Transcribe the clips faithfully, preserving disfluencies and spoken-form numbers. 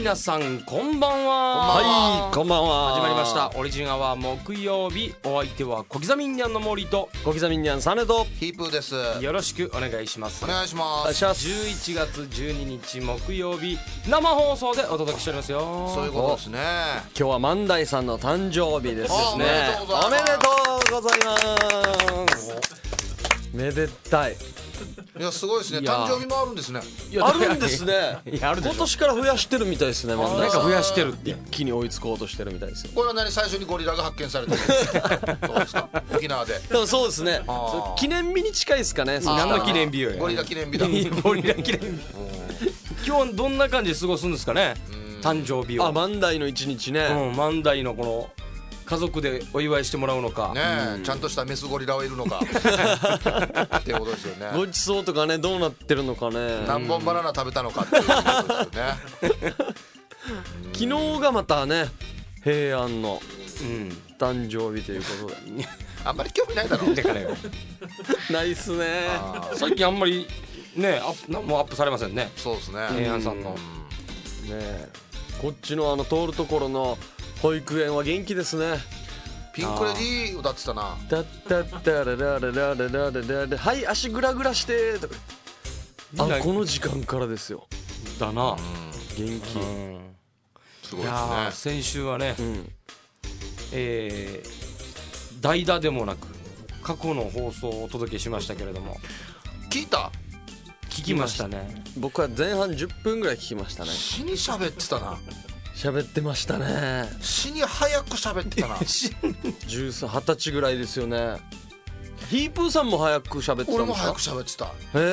皆さんこんばんは。 はいこんばんは。 始まりましたオリジンアワー木曜日。お相手は小刻みインディアンの森と小刻みインディアンサネとヒープーです。 よろしくお願いします。 お願いしまお願いす。 します。 じゅういちがつじゅうににち木曜日生放送でお届けしておりますよ。 そういうことですね。 今日は万代さんの誕生日ですあね。 おめでとうございますおめでとうございます。めでたい。 いやすごいですね。 いや誕生日もあるんですね。 いやあるんですね。 いやあるでしょ。 今年から増やしてるみたいですね。万代さんなんか増やしてるって一気に追いつこうとしてるみたいですよ。 これは何最初にゴリラが発見されたんですか。どうですか。沖縄で。 でもそうですね。 あー記念日に近いですかね。そしたら何の記念日よ。 ゴリラ記念日だ。 ゴリラ記念日。今日はどんな感じで過ごすんですかね。誕生日を。 あ万代の一日ね。 うん、万代のこの家族でお祝いしてもらうのか、 ねえ、ちゃんとしたメスゴリラはいるのかっていうことですよね。 ごちそうとかねどうなってるのかね。 何本バナナ食べたのかっていうことですよね。 昨日がまたね平安のうん誕生日ということであんまり興味ないだろう。 だからよないっすね。 あー最近あんまりねアップなもうアップされませんね。 そうですね。 平安さんのねえこっちのあの通るところの保育園は元気ですね。 ピンクレディー歌ってたな。 タッタッタラララララララララはい足グラグラしてとかあみんなこの時間からですよ。 だな。 元気。 うんすごいいやーですね。 先週はね、 うんえー、代打でもなく過去の放送をお届けしましたけれども聞いた。 聞きましたね。 僕は前半じゅっぷんぐらい聞きましたね。 死に喋ってたな。 喋ってましたね。 死に早く喋ってたな。 じゅうさん、はたちぐらいですよね。ヒープーさんも早く喋ってたんですか。 俺も早く喋ってた。 へ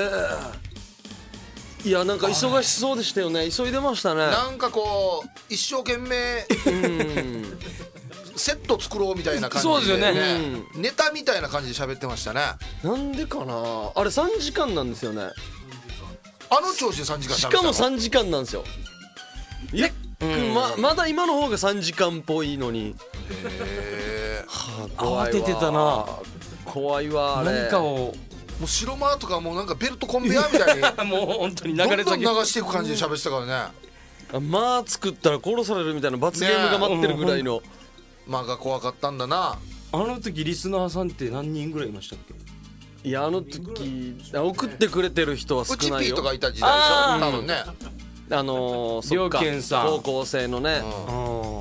え。いやなんか忙しそうでしたよね。急いでましたね。 なんかこう一生懸命うんセット作ろうみたいな感じで、 そうですよねネタみたいな感じで喋ってましたね。 なんでかなあれさんじかんなんですよね。 あの調子でさんじかん喋ってたの。 しかもさんじかんなんですよ。いや、 うんままだ今の方がさんじかんっぽいのに、 へはあ、怖いわ慌ててたな。 怖いわあれ。 何かをーもう白間とかもうなんかベルトコンベヤーみたいにもう本当に流どんどんれ先流していく感じで喋ってたからね。 あまあ作ったら殺されるみたいな罰ゲームが待ってるぐらいの、 間が怖かったんだな。 あの時リスナーさんって何人ぐらいいましたっけ。 いやあの時送ってくれてる人は少うちないよ。 ピーとかいた時代でしあーょ多分ね。 あのー、そっか両健さん高校生のね、 うんあ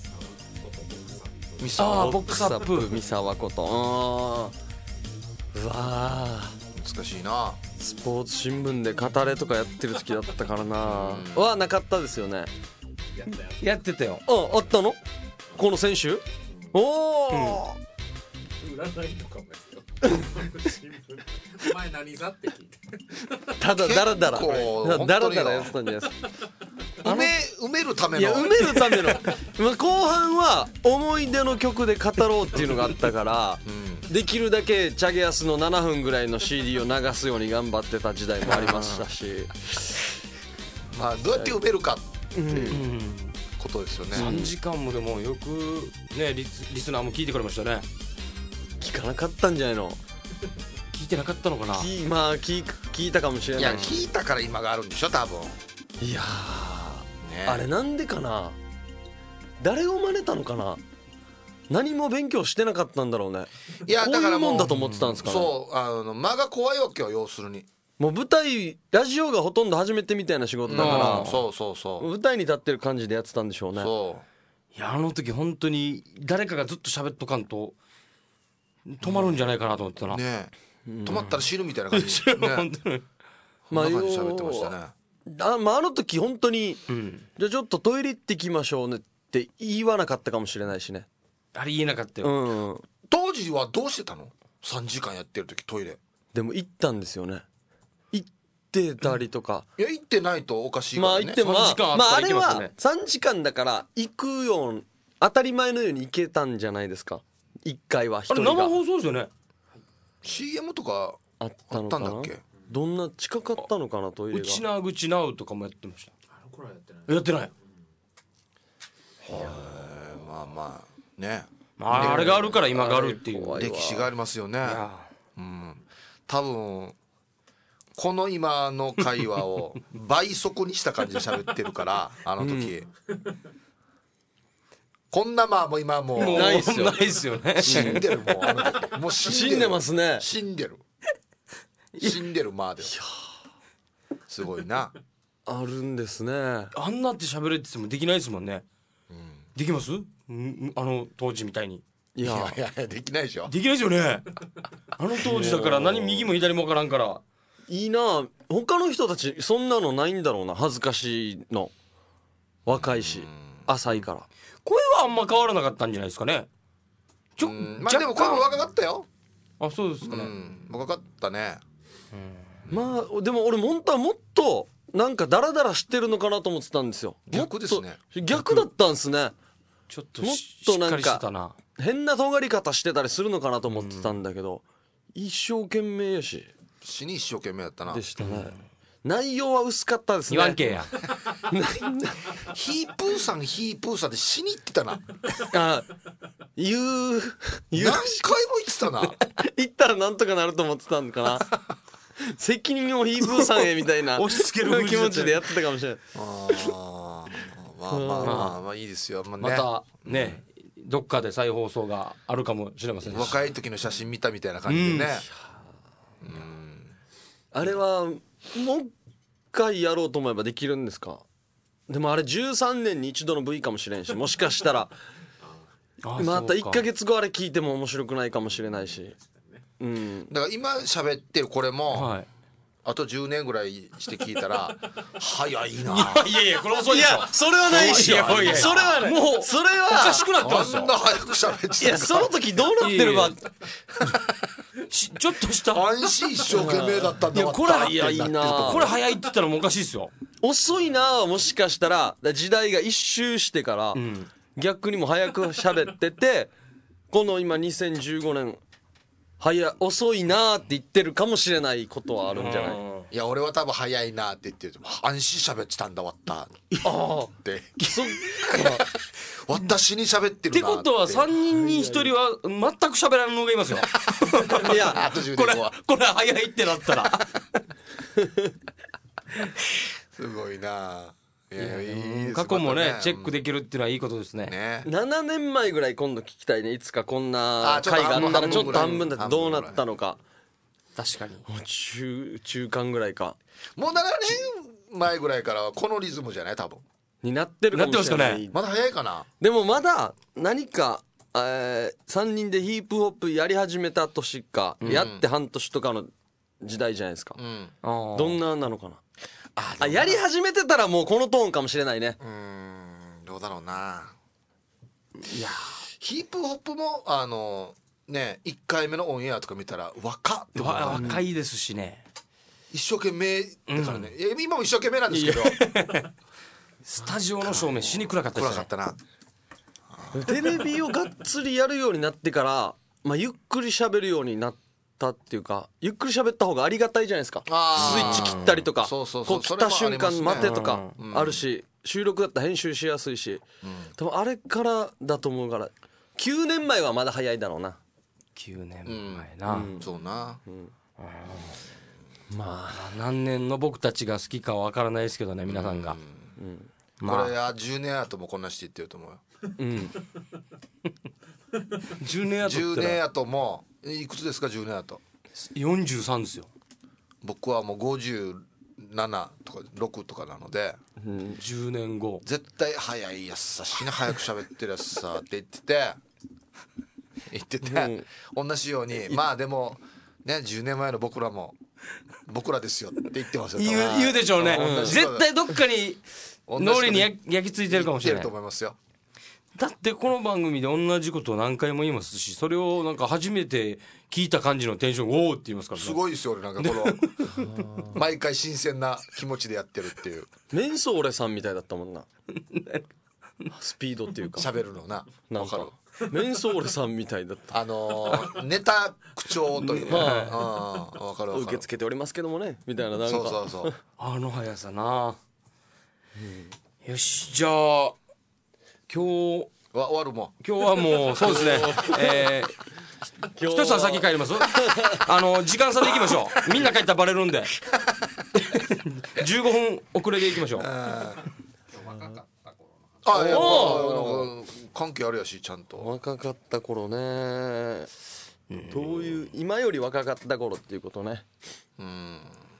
ミあーサボックスアップ三沢ことうんうわー難しいな。 スポーツ新聞で語れとかやってる時だったからなうんはなかったですよね。 やってたよ。 ああったのこの選手おお、 占いとかもですよ。新聞前何座って聞いて。 ただだらだら結構本当によだらだらやってたんじゃないですか。 埋め埋めるためいやの埋めるためのまあ後半は思い出の曲で語ろうっていうのがあったからうんできるだけチャゲアスのななふんぐらいの シーディー を流すように頑張ってた時代もありましたしまあどうやって埋めるかうんうんことですよね。 さんじかんもでもよくねリス、リスナーも聞いてくれましたね。 聞かなかったんじゃないの。 聞いてなかったのかな。 きまあ聞聞いたかもしれいやないし聞いたから今があるんでしょ多分いやね。 ーあれなんでかな誰を真似たのかな何も勉強してなかったんだろうね。 いやこういうだからもうもんだと思ってたんですかね。 そうあの間が怖いわけよ要するに。 もう舞台ラジオがほとんど初めてみたいな仕事だから、 うんそうそうそう舞台に立ってる感じでやってたんでしょうね。 そいやあの時本当に誰かがずっと喋っとかんと止まるんじゃないかなと思ってたな。 うね止まったら死ぬみたいな感じでね本当に。 そんな感じで喋ってましたね。 あ,、まあ、あの時本当に、 うん。 じゃあちょっとトイレ行ってきましょうねって言わなかったかもしれないしね。 あれ言えなかったうよ。 ん当時はどうしてたのさんじかんやってる時トイレ。 でも行ったんですよね。行ってたりとか、 いや行ってないとおかしいからね。 まあ行ってもまさんじかんああ、 ったらまあ、あれ行けますよねはさんじかんだから行くよう当たり前のように行けたんじゃないですか。いっかいは一あれ人が生放送ですよね。 シーエム とかあったあのかな。 ったんだっけ。 どんな近かったのかなトイレが。 内な口なうとかもやってました。 あの頃はやってない。 やってない。 えーまあまあねまああれがあるから今があるっていう。 怖いわ歴史がありますよね。 いやうん多分この今の会話を倍速にした感じで喋ってるからあの時、うん、こんなまあもう今もうもうないっすよないっすよね。 死んでるもうあの時もう死んでる死んでますね。 死んでる死んでるまあでもすごいな。 あるんですね。 あんなって喋れって言ってもできないですもんね、うん、できます？んあの当時みたいに。 いやいやいやできないでしょ。 できないですよねあの当時だから何右も左も分からんから。 いいな。他の人たちそんなのないんだろうな。恥ずかしいの若いし浅いから。 声はあんま変わらなかったんじゃないですかね。 ちょまあでも声も若かったよ。 あ、そうですかね、 うん、若かったね、 うん、まあでも俺本当はもっとなんかダラダラしてるのかなと思ってたんですよ。 逆ですね。 逆だったんですね。 ちょっともっとなんかしっかりしてたな。 変な尖り方してたりするのかなと思ってたんだけど、うん、一生懸命やし死に一生懸命やったな。 でしたね、うん、内容は薄かったですね。 言わんけやヒープーさんヒープーさんで死に行ってたなあ言う言う何回も言ってたな言ったらなんとかなると思ってたんかな責任をヒープーさんへみたいな押し付ける気持ちでやってたかもしれない。 あまあまあまあまあ、まあ、いいですよ、まあね、 またね、うん、どっかで再放送があるかもしれませんし、 若い時の写真見たみたいな感じでね、うんうん、 あれはもう一回やろうと思えばできるんですか？でもあれじゅうさんねんに一度の V かもしれんし、もしかしたらまたいっかげつごあれ聞いても面白くないかもしれないし、うん、 だから今喋ってるこれも、はい、あとじゅうねんぐらいして聞いたら早いな。 いやいやこれ遅いでしょ。 いやそれはないし、それはね、もうそれはおかしくなってますよ。 あんな早く喋ってた。 いやその時どうなってるかちょっとした安心一生懸命だったんだ。 いやこれいやいいな。 これ早いって言ったらもうおかしいですよ。 遅いな。もしかしたら時代が一周してから、うん、逆にも早く喋っててこの今にせんじゅうごねん早遅いなって言ってるかもしれないことはあるんじゃない？ いや俺は多分早いなって言ってる。安心喋ってたんだわったってそっか私に喋ってるなって。 ってことはさんにんにひとりは全く喋らんのがいますよいやあとじゅうねんごはこれこれ早いってなったらすごいな。いやいやいいです。 過去もね、 またねチェックできるっていうのはいいことですね。 ねななねんまえぐらい今度聞きたいね。いつかこんな回があったらちょっと半分だってどうなったのか。 確かにもう 中, 中間ぐらいか。 もうななねんまえぐらいからはこのリズムじゃない多分になってるかもしれない。 なってまだ早いかな。 でもまだ何か、えー、さんにんでヒップホップやり始めた年か、うん、やって半年とかの時代じゃないですか、うん、どんななのかな。ああやり始めてたらもうこのトーンかもしれないね。 うーんどうだろうな。いやヒップホップもあのねいっかいめのオンエアとか見たら若っって思う。 若いですしね、 一生懸命だからね、うん、今も一生懸命なんですけどスタジオの照明しに暗かったですね。 暗かったな。 テレビをがっつりやるようになってから、まあ、ゆっくり喋るようになったっていうか、ゆっくり喋った方がありがたいじゃないですか。スイッチ切ったりとか、 そうそうそう、 こう来た瞬間待てとかうんあるし、収録だったら編集しやすいし、うん、多分あれからだと思うから、きゅうねんまえはまだ早いだろうな。 きゅうねんまえな、 うんうん、そうな、うん、 まあ何年の僕たちが好きかは分からないですけどね、皆さんが、 うんうんまあ、これはじゅうねん後もこんなして言ってると思うよ、うん、 じゅうねん後じゅうねん後もいくつですか。じゅうねん後よんじゅうさんですよ。 僕はもうごじゅうななとかろくとかなので、 うん、じゅうねんご絶対早いやつさ、死に早く喋ってるやつさって言ってて言ってて、うん、同じようにまあでもねじゅうねんまえの僕らも僕らですよって言ってますよ。 言う、言うでしょうね、うん、絶対どっかに脳裏に焼き付いてるかもしれない。 と思いますよ。 だってこの番組で同じことを何回も言いますし、それをなんか初めて聞いた感じのテンションおーって言いますからね。 すごいですよ俺なんかこの毎回新鮮な気持ちでやってるっていう。 メンソーレさんみたいだったもんなスピードっていうか喋るのな。 なんかメンソーレさんみたいだった。 あのー、ネタ口調というか、 はい、 うん、分かる分かる。 受け付けておりますけどもねみたいな、なんかそうそうそうあの速さな、うん、よしじゃあ今日わ終わるもん今日はもうそうですね、えー、 日はひとしさん先帰りますあの時間差で行きましょう。みんな帰ったらバレるんでじゅうごふん遅れで行きましょう。 あおいやなんか関係あるやしちゃんと。 若かった頃ね、どういう今より若かった頃っていうことね。 うん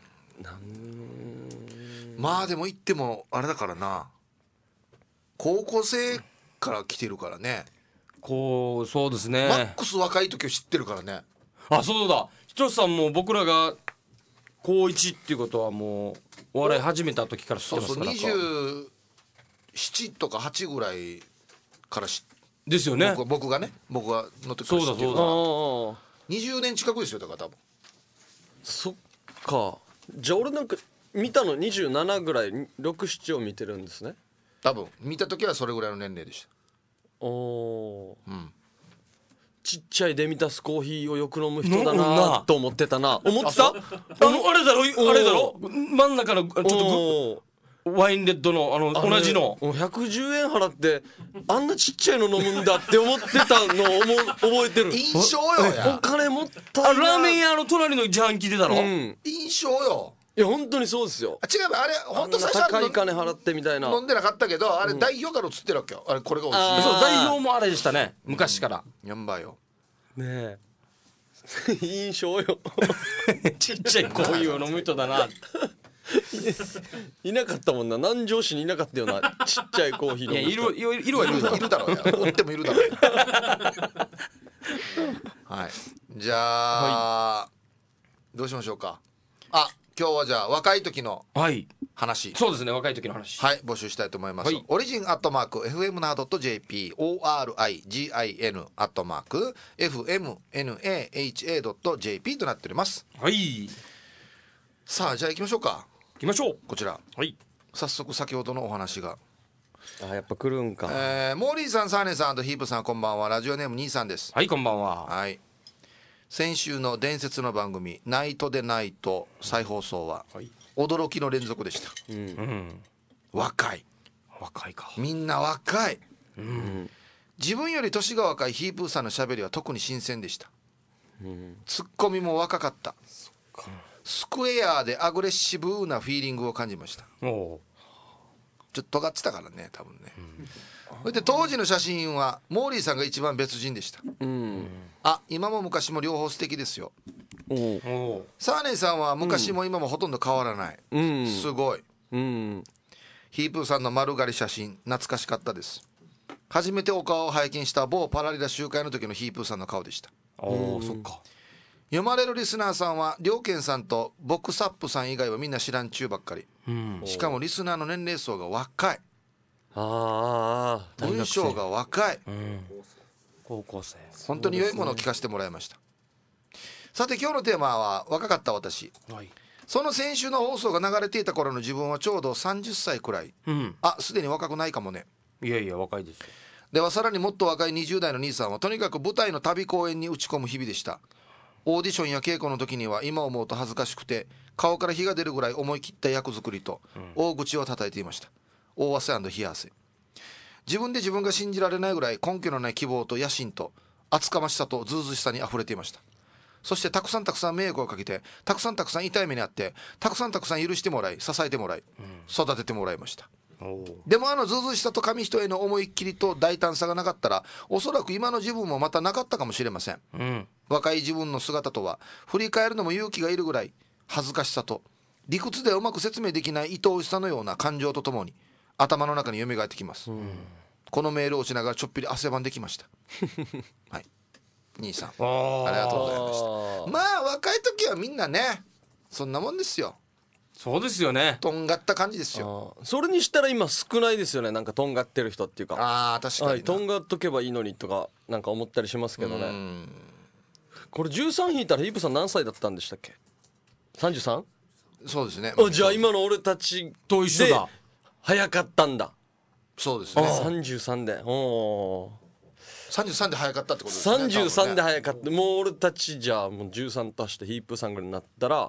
まあでも言ってもあれだからな、高校生から来てるからね、 こうそうですマッね。 クス若い時を知ってるからね。 あ、そうだ、ひとしさんも僕らが高いちっていうことはもうお笑い始めた時から知ってますから。 そうそうにじゅうななとかはちぐらいから知ってですよね。 僕僕がね僕がの時から知ってるそうだからああにじゅうねん近くですよだから多分。 そっか。じゃあ俺なんか見たのにじゅうななぐらいろく、ななを見てるんですね。 多分見た時はそれぐらいの年齢でしおおた。うんちっちゃいデミタスコーヒーをよく飲む人だ飲むななと思ってたな。思ってた。 あのあれだろあれだろ真ん中のちょっとおーグワインレッドのあのあれ同じのもうひゃくじゅうえん払ってあんなちっちゃいの飲むんだって思ってたのを思う覚えてる。 印象よおや金もったあいな。 ラーメン屋の隣の自販機出たろ、 うん印象よ。 いや本当にそうですよ。 あ違うあれあんな本当最初高いは金払ってみたいな。 飲んでなかったけどあれ代表から映ってるわけよ。あれこれが美味しいあーそう代表もあれでしたね昔から、 やんばよ。 ねえ印象よちっちゃいコーヒーを飲む人だな。 いなかったもんな。南城市にいなかったようなちっちゃいコーヒーいやい飲む人。 るいるいるはいるだろいるだろうやおってもいるだろうやはいじゃあ、どうしましょうか。あ今日はじゃあ若い時のはい話そうですね若い時の話。 はい募集したいと思います、 はいオリジンアットマーク エフエムナードットジェーピー オーアールアイジーアイエヌ アットマーク エフエムナハ ドットジェーピー となっております。 はい行さあじゃあ行きましょうか。 きましょう。 こちらはい早速先ほどのお話が、 あやっぱ来るんか。 えー、モーリーさんサーネさんとヒープさんこんばんは。ラジオネーム兄さんです。 はいこんばんは。 はい先週の伝説の番組ナイトでナイト再放送ははい驚きの連続でした。 うんうん若い若いか。 みんな若い。 うん自分より年が若いヒープーさんのしゃべりは特に新鮮でした。 うんツッコミも若かった。スクエアでアグレッシブなフィーリングを感じました。 おおちょっと尖ってたからね多分ね、それで当時の写真はモーリーさんが一番別人でした。 うんあ今も昔も両方素敵ですよ。 おうーおサーネーさんは昔も今もほとんど変わらない、 うんすごい。 うんヒープーさんの丸刈り写真懐かしかったです。初めてお顔を拝見した某パラリラ集会の時のヒープーさんの顔でした。 ーおーそっか。 読まれるリスナーさんはりょうけんさんとボクサップさん以外はみんな知らんちゅうばっかり。 うんしかもリスナーの年齢層が若い。 ああ文章が若い。 うん高校生。 本当に良いものを聞かせてもらいました。さて今日のテーマは若かった私。 はい。 その先週の放送が流れていた頃の自分はちょうどさんじゅっさいくらい。 うん。 あすでに若くないかもね。 いやいや若いですよ。 ではさらにもっと若いにじゅう代の兄さんはとにかく舞台の旅公演に打ち込む日々でした。オーディションや稽古の時には今思うと恥ずかしくて顔から火が出るぐらい思い切った役作りと大口を叩いていました。大汗冷や汗。自分で自分が信じられないぐらい根拠のない希望と野心と厚かましさとずうずうしさにあふれていました。そしてたくさんたくさん迷惑をかけてたくさんたくさん痛い目にあってたくさんたくさん許してもらい支えてもらい育ててもらいました。 おでもあのずうずうしさと紙一重の思いっきりと大胆さがなかったらおそらく今の自分もまたなかったかもしれません。 うん。 若い自分の姿とは振り返るのも勇気がいるぐらい恥ずかしさと理屈ではうまく説明できない愛おしさのような感情とともに頭の中に蘇ってきます、うん、このメールをしながらちょっぴり汗ばんできましたはい兄さんありがとうございました。まあ若い時はみんなねそんなもんですよ。 そうですよね。 とんがった感じですよ。 それにしたら今少ないですよね。なんかとんがってる人っていうかああ確かにな、 はい、とんがっとけばいいのにとかなんか思ったりしますけどね。これじゅうさん引いたらヒープさん何歳だったんでしたっけ？ さんじゅうさん？ そうですね。 あじゃあ今の俺たちと一緒だ。 早かったんだ。 そうですね。 さんじゅうさんでおさんじゅうさんで早かったってことですね。 さんじゅうさんで早かった、もう俺たちじゃあもうじゅうさん足してヒープさんぐらいになったら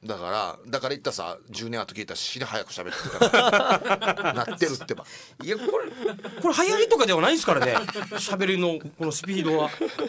だからだから言ったさじゅうねんあと聞いたら死に早く喋ってるからなってるってば。 いやこれこれ流行りとかではないですからね喋りのこのスピードは。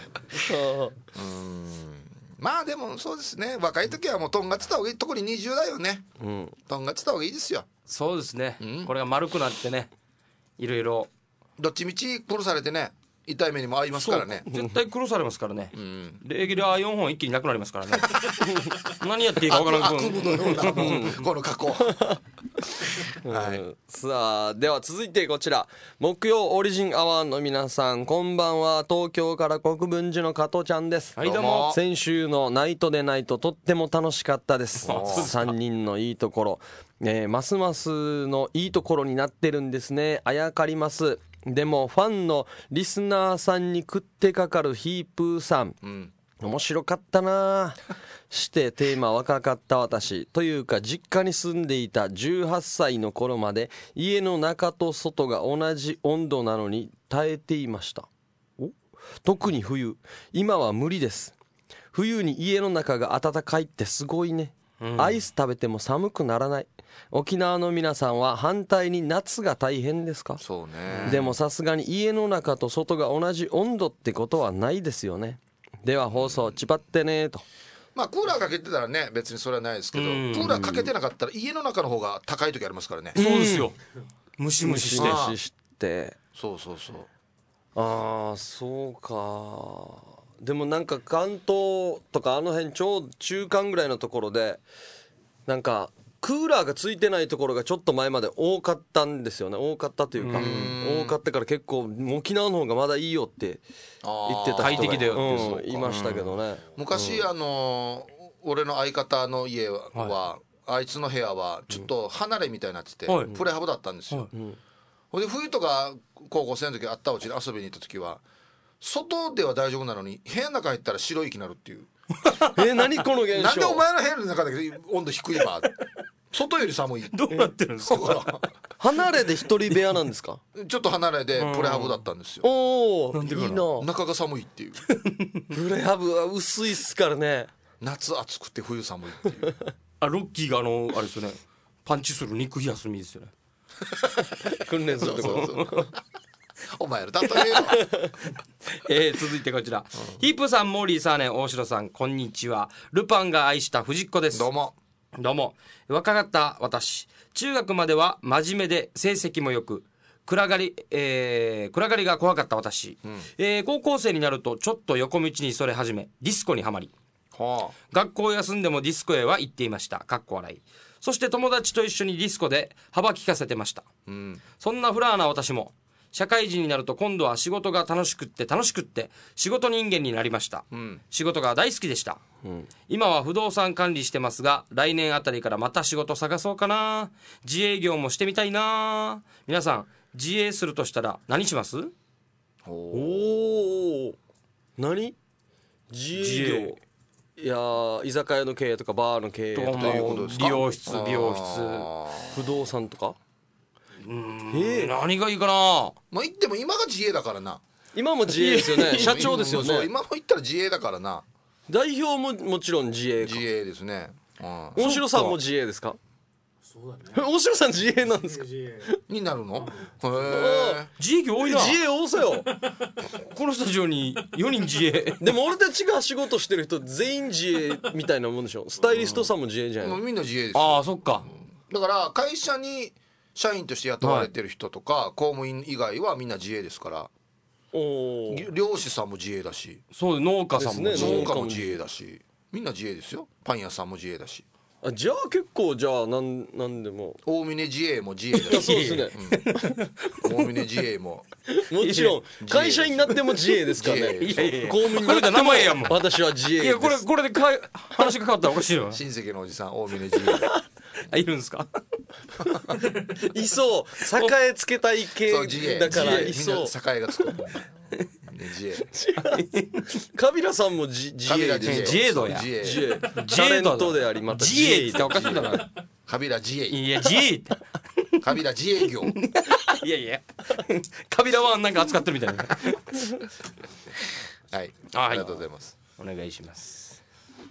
まあでもそうですね、若い時はもうとんがってた方がいい、特ににじゅう代よね、 うん、 とんがってた方がいいですよ。 そうですね、 うんこれが丸くなってね、いろいろどっちみち殺されてね痛い目にも遭いますからね。 絶対殺されますからね、 うんレギュラーよんほん一気になくなりますからね何やっていいか分からん悪夢のようなもうこの過去はい、 うん、さあでは続いてこちら木曜オリジンアワーの皆さんこんばんは。東京から国分寺の加藤ちゃんです。 はいどうも。 先週のナイトでナイトとっても楽しかったです。さんにんのいいところ、えー、ますますのいいところになってるんですね。あやかります。でもファンのリスナーさんに食ってかかるヒープーさん、うん、面白かったなしてテーマ若かった私というか実家に住んでいたじゅうはっさいの頃まで家の中と外が同じ温度なのに耐えていました。お特に冬、今は無理です。冬に家の中が暖かいってすごいね、うん、アイス食べても寒くならない。沖縄の皆さんは反対に夏が大変ですか？ そうね。 でもさすがに家の中と外が同じ温度ってことはないですよね。では放送ちばってねと。 まあクーラーかけてたらね別にそれはないですけど、クーラーかけてなかったら家の中の方が高い時ありますからね。 そうですよ、ムシムシしてムシムシしてそうそうそう。 ああそうか。でもなんか関東とかあの辺ちょうど中間ぐらいのところでなんかクーラーがついてないところがちょっと前まで多かったんですよね。多かったというか多かったから結構沖縄の方がまだいいよって言ってた人が快適だよって、 うん、いましたけどね。 昔、うん、あの俺の相方の家は、はい、あいつの部屋はちょっと離れみたいになってて、はい、プレハブだったんですよ、はい、ほんで冬とか高校生の時あったうちに遊びに行った時は外では大丈夫なのに部屋の中入ったら白い息になるっていうえ何この現象。 なんでお前の部屋の中だけ温度低いわ外より寒い。 どうなってるんですか離れで一人部屋なんですか？ ちょっと離れでプレハブだったんですよ。 おおいいな。 中が寒いっていうプレハブは薄いっすからね。 夏暑くて冬寒いっていうあロッキーがあのあれですよね、パンチする肉休みですよね訓練するってことお前ら例えよえー、続いてこちら、うん、ヒープさん、モーリーさんね、大城さん、こんにちは。ルパンが愛した藤子です。 どうもどうも。若かった私、中学までは真面目で成績もよく暗がり、えー、暗がりが怖かった私、うんえー、高校生になるとちょっと横道にそれ始めディスコにはまり、はあ、学校を休んでもディスコへは行っていました。かっこ笑い。そして友達と一緒にディスコで幅利かせてました、うん、そんなフラーな私も社会人になると今度は仕事が楽しくって楽しくって仕事人間になりました、うん、仕事が大好きでした、うん、今は不動産管理してますが来年あたりからまた仕事探そうかな。自営業もしてみたいな。皆さん自営するとしたら何します？ おお何自営業。いや居酒屋の経営とかバーの経営とかということですか？ 美容室美容室不動産とかうーん、えー、何がいいかな。 まあ言っても今が自営だからな。 今も自営ですよね社長ですよね。 そう今も言ったら自営だからな。 代表ももちろん自営か。 自営ですね、 うん、大城さんも自営ですか？ そうだね。 大城さん自営なんですか？ になるの？へえ。自営業多いな。 自営多そうよこのスタジオによにん自営でも俺たちが仕事してる人全員自営みたいなもんでしょ。スタイリストさんも自営じゃないの？ もうみんな自営ですよ。 ああそっか。 だから会社に社員として雇われてる人とか、はい、公務員以外はみんな自営ですから。お漁師さんも自営だし、 そう農家さんも自営、 農家も自営だし、みんな自営ですよ。パン屋さんも自営だし。 あじゃあ結構じゃあなんなんでも大峰自営も自営だしそうですね、 うん、大峰自営ももちろん会社になっても自営ですからね。 いやいやいや公務員になっても私は自営です。 いやこれこれでかい話が変わったらおかしいわ。 親戚のおじさん大峰自営あいるんですかいそう栄つけたい系だからいそう。 みんな栄がつく自営カビラさんも自営で自営道や自営自営タレントでありまた自営っておかしいだろ。 カビラ自営いや自営ってカビラ自営業いやいやカビラはなんか扱ってるみたいなはいありがとうございます。 お願いします。い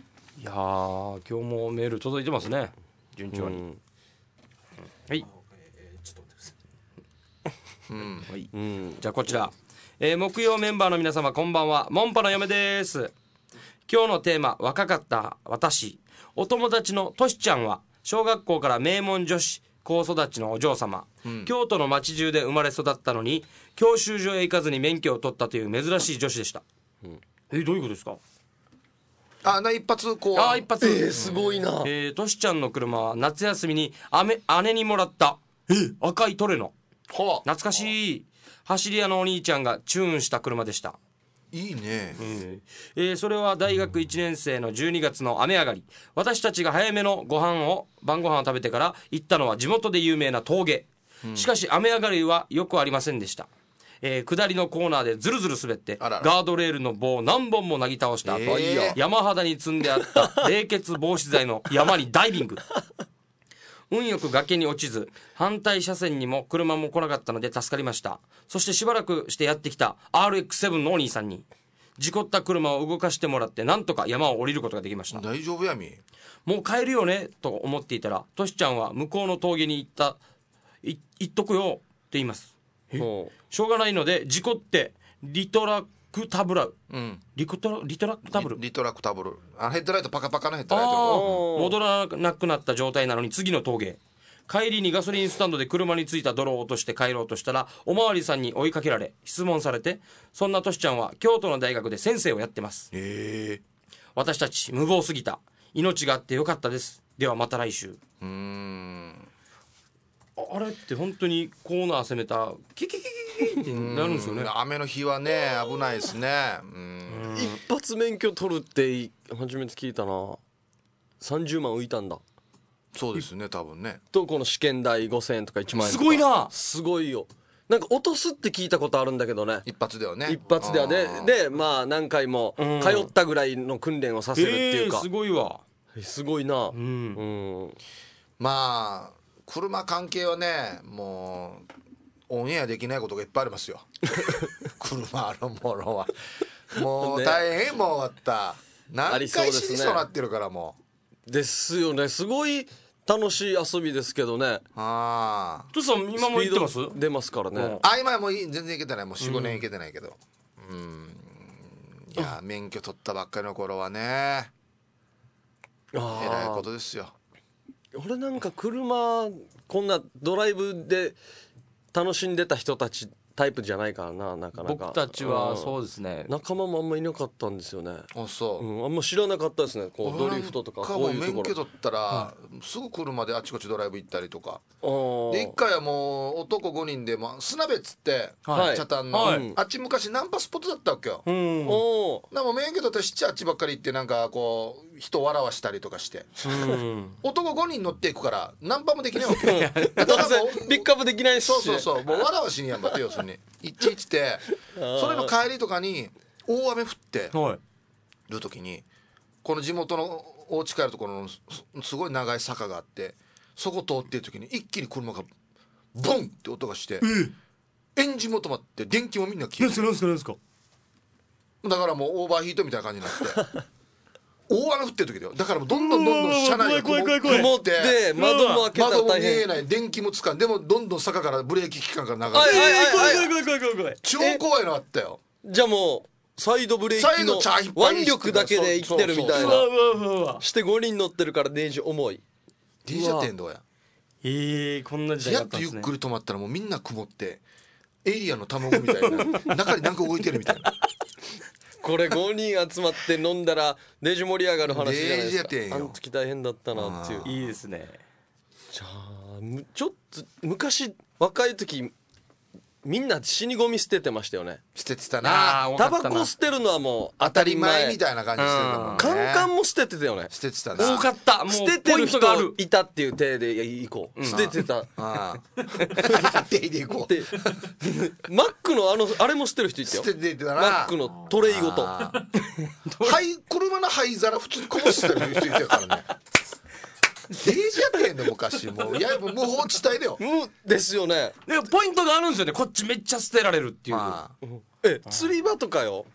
やー今日もメール届いてますね順調に、 うんはい、 えーちょっと待ってください。 うんはい、 うんじゃあこちら、えー木曜メンバーの皆様こんばんは、モンパの嫁です。今日のテーマ、若かった私。お友達のとしちゃんは小学校から名門女子高育ちのお嬢様、京都の町中で生まれ育ったのに教習所へ行かずに免許を取ったという珍しい女子でした、えどういうことですか？ あな一発こうあー一発、 えー、すごいな、 えー、としちゃんの車は夏休みに姉姉にもらった赤いトレノ、 はあ懐かしい走り屋のお兄ちゃんがチューンした車でした。 いいね、 えーえーそれは大学いちねん生のじゅうにがつの雨上がり、私たちが早めのご飯を晩ご飯を食べてから行ったのは地元で有名な峠、しかし雨上がりはよくありませんでした。えー下りのコーナーでズルズル滑ってあららガードレールの棒を何本もなぎ倒した後、 えー山肌に積んであった冷血防止剤の山にダイビング運よく崖に落ちず反対車線にも車も来なかったので助かりました。そしてしばらくしてやってきた アールエックスセブン のお兄さんに事故った車を動かしてもらってなんとか山を降りることができました。 大丈夫やみ。 もう帰るよねと思っていたらトシちゃんは向こうの峠に行ったい行っとくよって言います。 ほしょうがないので事故ってリトラクタブラうんリコトラリトラクタブルリリトラクタブルあヘッドライトパカパカのヘッドライあトー戻らなくなった状態なのに次の峠、帰りにガソリンスタンドで車についた泥を落として帰ろうとしたらおまわりさんに追いかけられ質問されて、そんなトシちゃんは京都の大学で先生をやってます。 え私たち無謀すぎた、命があってよかったです、ではまた来週。 えー、うーんああれって本当にコーナー攻めたらキキキキキってなるんですよね。 雨の日はね危ないですねうんう一発免許取るって初めて聞いたな。さんじゅうまん浮いたんだそうですね多分ねと、この試験代ごせんえんとかいちまんえんとかすごいな。 すごいよ。なんか落とすって聞いたことあるんだけどね、 一発ではね一発ではであーでまあ何回もうん通ったぐらいの訓練をさせるっていうか、 えー、すごいわ。 すごいな。 ううんんまあ車関係はねもうオンエアできないことがいっぱいありますよ車のものはもうね大変もう終わったあ何りそうですね回死にそうなってるからもですよね。すごい楽しい遊びですけどね。 うあートシさん今も行ってます？ スピード出ますからね。 うんあ今はもういい全然いけてないもう よん,ご 年いけてないけどうんいや免許取ったばっかりの頃はねえらいことですよ俺なんか車こんなドライブで楽しんでた人たちタイプじゃないからな、なかなか僕たちはうそうですね。 ん仲間もあんまいなかったんですよね。 あそうう、 ん、あんま知らなかったですね、こうドリフトとかこういうところ。 免許取ったら、すぐ車であちこちドライブ行ったりとかあーで一回はもう男ごにんで、まあ、砂別っつって、 はい北谷の、 はいあっち昔ナンパスポットだったわけよ、 うんおーでも免許取ったらしっちゃあっちばっかり行ってなんかこう人笑わしたりとかしてうん男ごにん乗っていくからナンパもできないわけよただもどうせうピックアップできないし。 そうそうそうもう笑わしにやんばって要するにいちいちってそれの帰りとかに大雨降ってはいる時にこの地元のお家帰るところのすすごい長い坂があってそこ通ってる時に一気に車がボンって音がしてエンジンも止まって電気もみんな消えて何ですか何ですか。 だからもうオーバーヒートみたいな感じになって大雨降ってる時だよだからもうどんどんどんどん車内が怖い怖い怖い曇って窓も開けたら窓も見え大変。 ない電気もつかんでもどんどん坂からブレーキ効かんから流れてはいはいはい怖はいい。 怖い怖い怖い怖い怖い。 超怖いのあったよじゃあもうサイドブレーサイキのドチャーいっぱいに腕力だけで生きてるみたいうなわうわうわうわ。 してごにん乗ってるからネジ重い。 ディージェー 天童やえー、こんな時代やだったんですね。 っとゆっくり止まったらもうみんな曇ってエイリアンの卵みたいな中になんか動いてるみたいなこれごにん集まって飲んだらネジ盛り上がる話じゃないですか。 ネジやってんよあの時大変だったなっていう。 あいいですね。 じゃあむちょっと昔若い時みんな死にゴミ捨ててましたよね。 捨ててたあなあタバコ捨てるのはもう当たり前みたいな感じしてたもんねカンカンも捨ててたよね。 捨ててたな多かった。もう捨ててるポイン人トがある。 いたっていう体でいこう、捨ててたああやっていていこうでマックのあのあれも捨てる人いたよ。 捨てていてたなマックのトレイごと。 あーはい車の灰皿普通にこぼしてる人いたからねデージやってんの昔もういやもう無法地帯だようんですよね。 でポイントがあるんですよね。こっちめっちゃ捨てられるっていう。 まあえ釣り場とかよ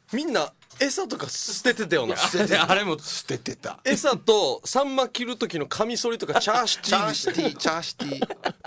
みんな餌とか捨ててたよな。 あれも捨ててた。 餌とサンマ切る時のカミソリとかチャーシテチャーィシティチャーシティ。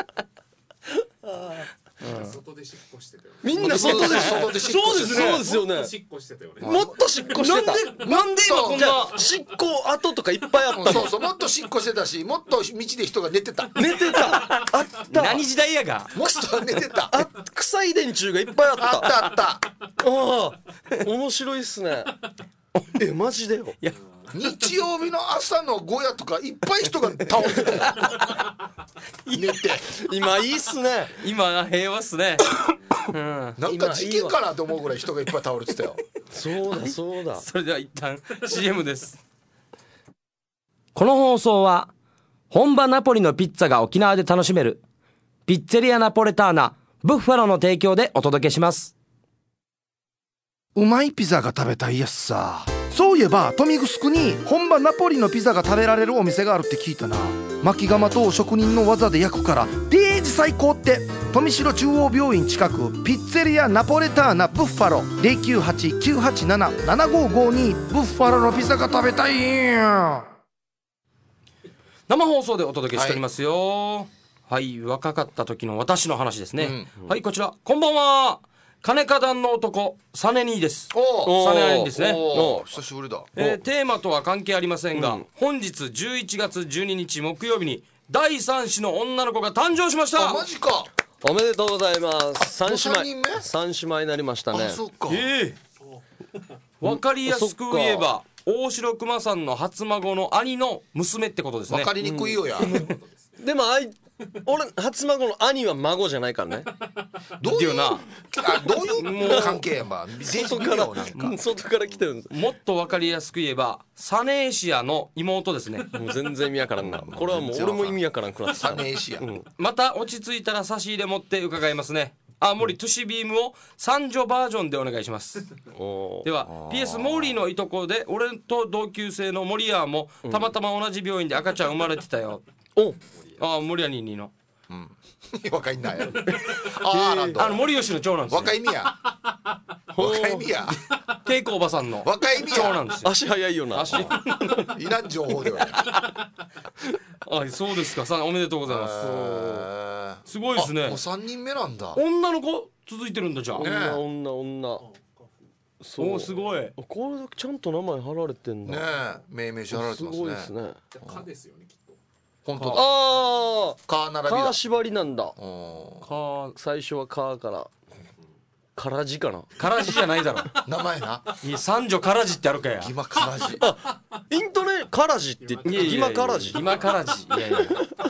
外でしっこしてたよね。 みんな外で外でしっこしてた。 そうですよね。 しっこしてたよね。 もっとしっこしてた。 なんで今こんじゃなあしっこ跡とかいっぱいあったの。 そうそう、もっとしっこしてたし、もっと道で人が寝てた。 寝てた。あった。 何時代やが。 もっと寝てた。 あ臭い電柱がいっぱいあった。 あったあった。 ああ面白いっすね。えマジでよ。 いや日曜日の朝の小屋とかいっぱい人が倒れてたよ。寝て。 今いいっすね。 今平和っすね。うん。 なんか事件かなと思うぐらい人がいっぱい倒れてたよ。 そうだそうだ。 それでは一旦 シーエム です。この放送は本場ナポリのピッツァが沖縄で楽しめるピッツェリアナポレターナブッファロの提供でお届けします。 うまいピザが食べたいやつさ。そういえば豊見城に本場ナポリのピザが食べられるお店があるって聞いたな。薪窯と職人の技で焼くからデージ最高って。富城中央病院近くピッツェリアナポレターナブッファロ ゼロきゅうはち きゅうはちなな ななごごに ブッファロのピザが食べたいんや。 生放送でお届けしておりますよ。はい、はい、若かった時の私の話ですね。うん、はいこちらこんばんは。金花壇の男サネニーです。 おサネアリンですね。 お久しぶりだ。 えー、テーマとは関係ありませんが、うん、本日じゅういちがつじゅうににち木曜日にだいさん子の女の子が誕生しました。 あマジか。 おめでとうございます。三姉妹三姉妹になりましたね。 あそうか。 えー、分かりやすく言えば大城熊さんの初孫の兄の娘ってことですね。 分かりにくいよや、うん、 でもあい俺初孫の兄は孫じゃないからね。 どういうなあどういう関係やんば外から外から来てるんです。 もっと分かりやすく言えばサネーシアの妹ですね。 もう全然意味わからんな。これはもう俺も意味わからんくなってサネーシア、うん、 また落ち着いたら差し入れ持って伺いますね。あ森トゥシビームを三女バージョンでお願いします。では ピーエス モーリーのいとこで俺と同級生の森谷もたまたま同じ病院で赤ちゃん生まれてたよ。 おあ森谷にのうん若いんだよ。あなんだ。 あの森吉の長男です、 若いみや。若いみや。 稽古おばさんの若いみや。 長男ですよ。 足早いよな。 足いらん情報では。 あそうですか。さんおめでとうございます。すごいですね。 もう三人目なんだ。 女の子続いてるんだじゃあ。 女女女。 そうすごい。 これちゃんと名前貼られてんだ。 ねえ命名し貼られてますね。 すごいですね。 じゃあ「か」ですよねきっと。 本当だ。 ああカー並びだ。 カー縛りなんだ。 カー最初はカーからからじかな。 からじじゃないだろ。 名前な。 いや三女からじってあるかや。 今からじ。 あイントネからじって今からじ。 今からじ。いやいや。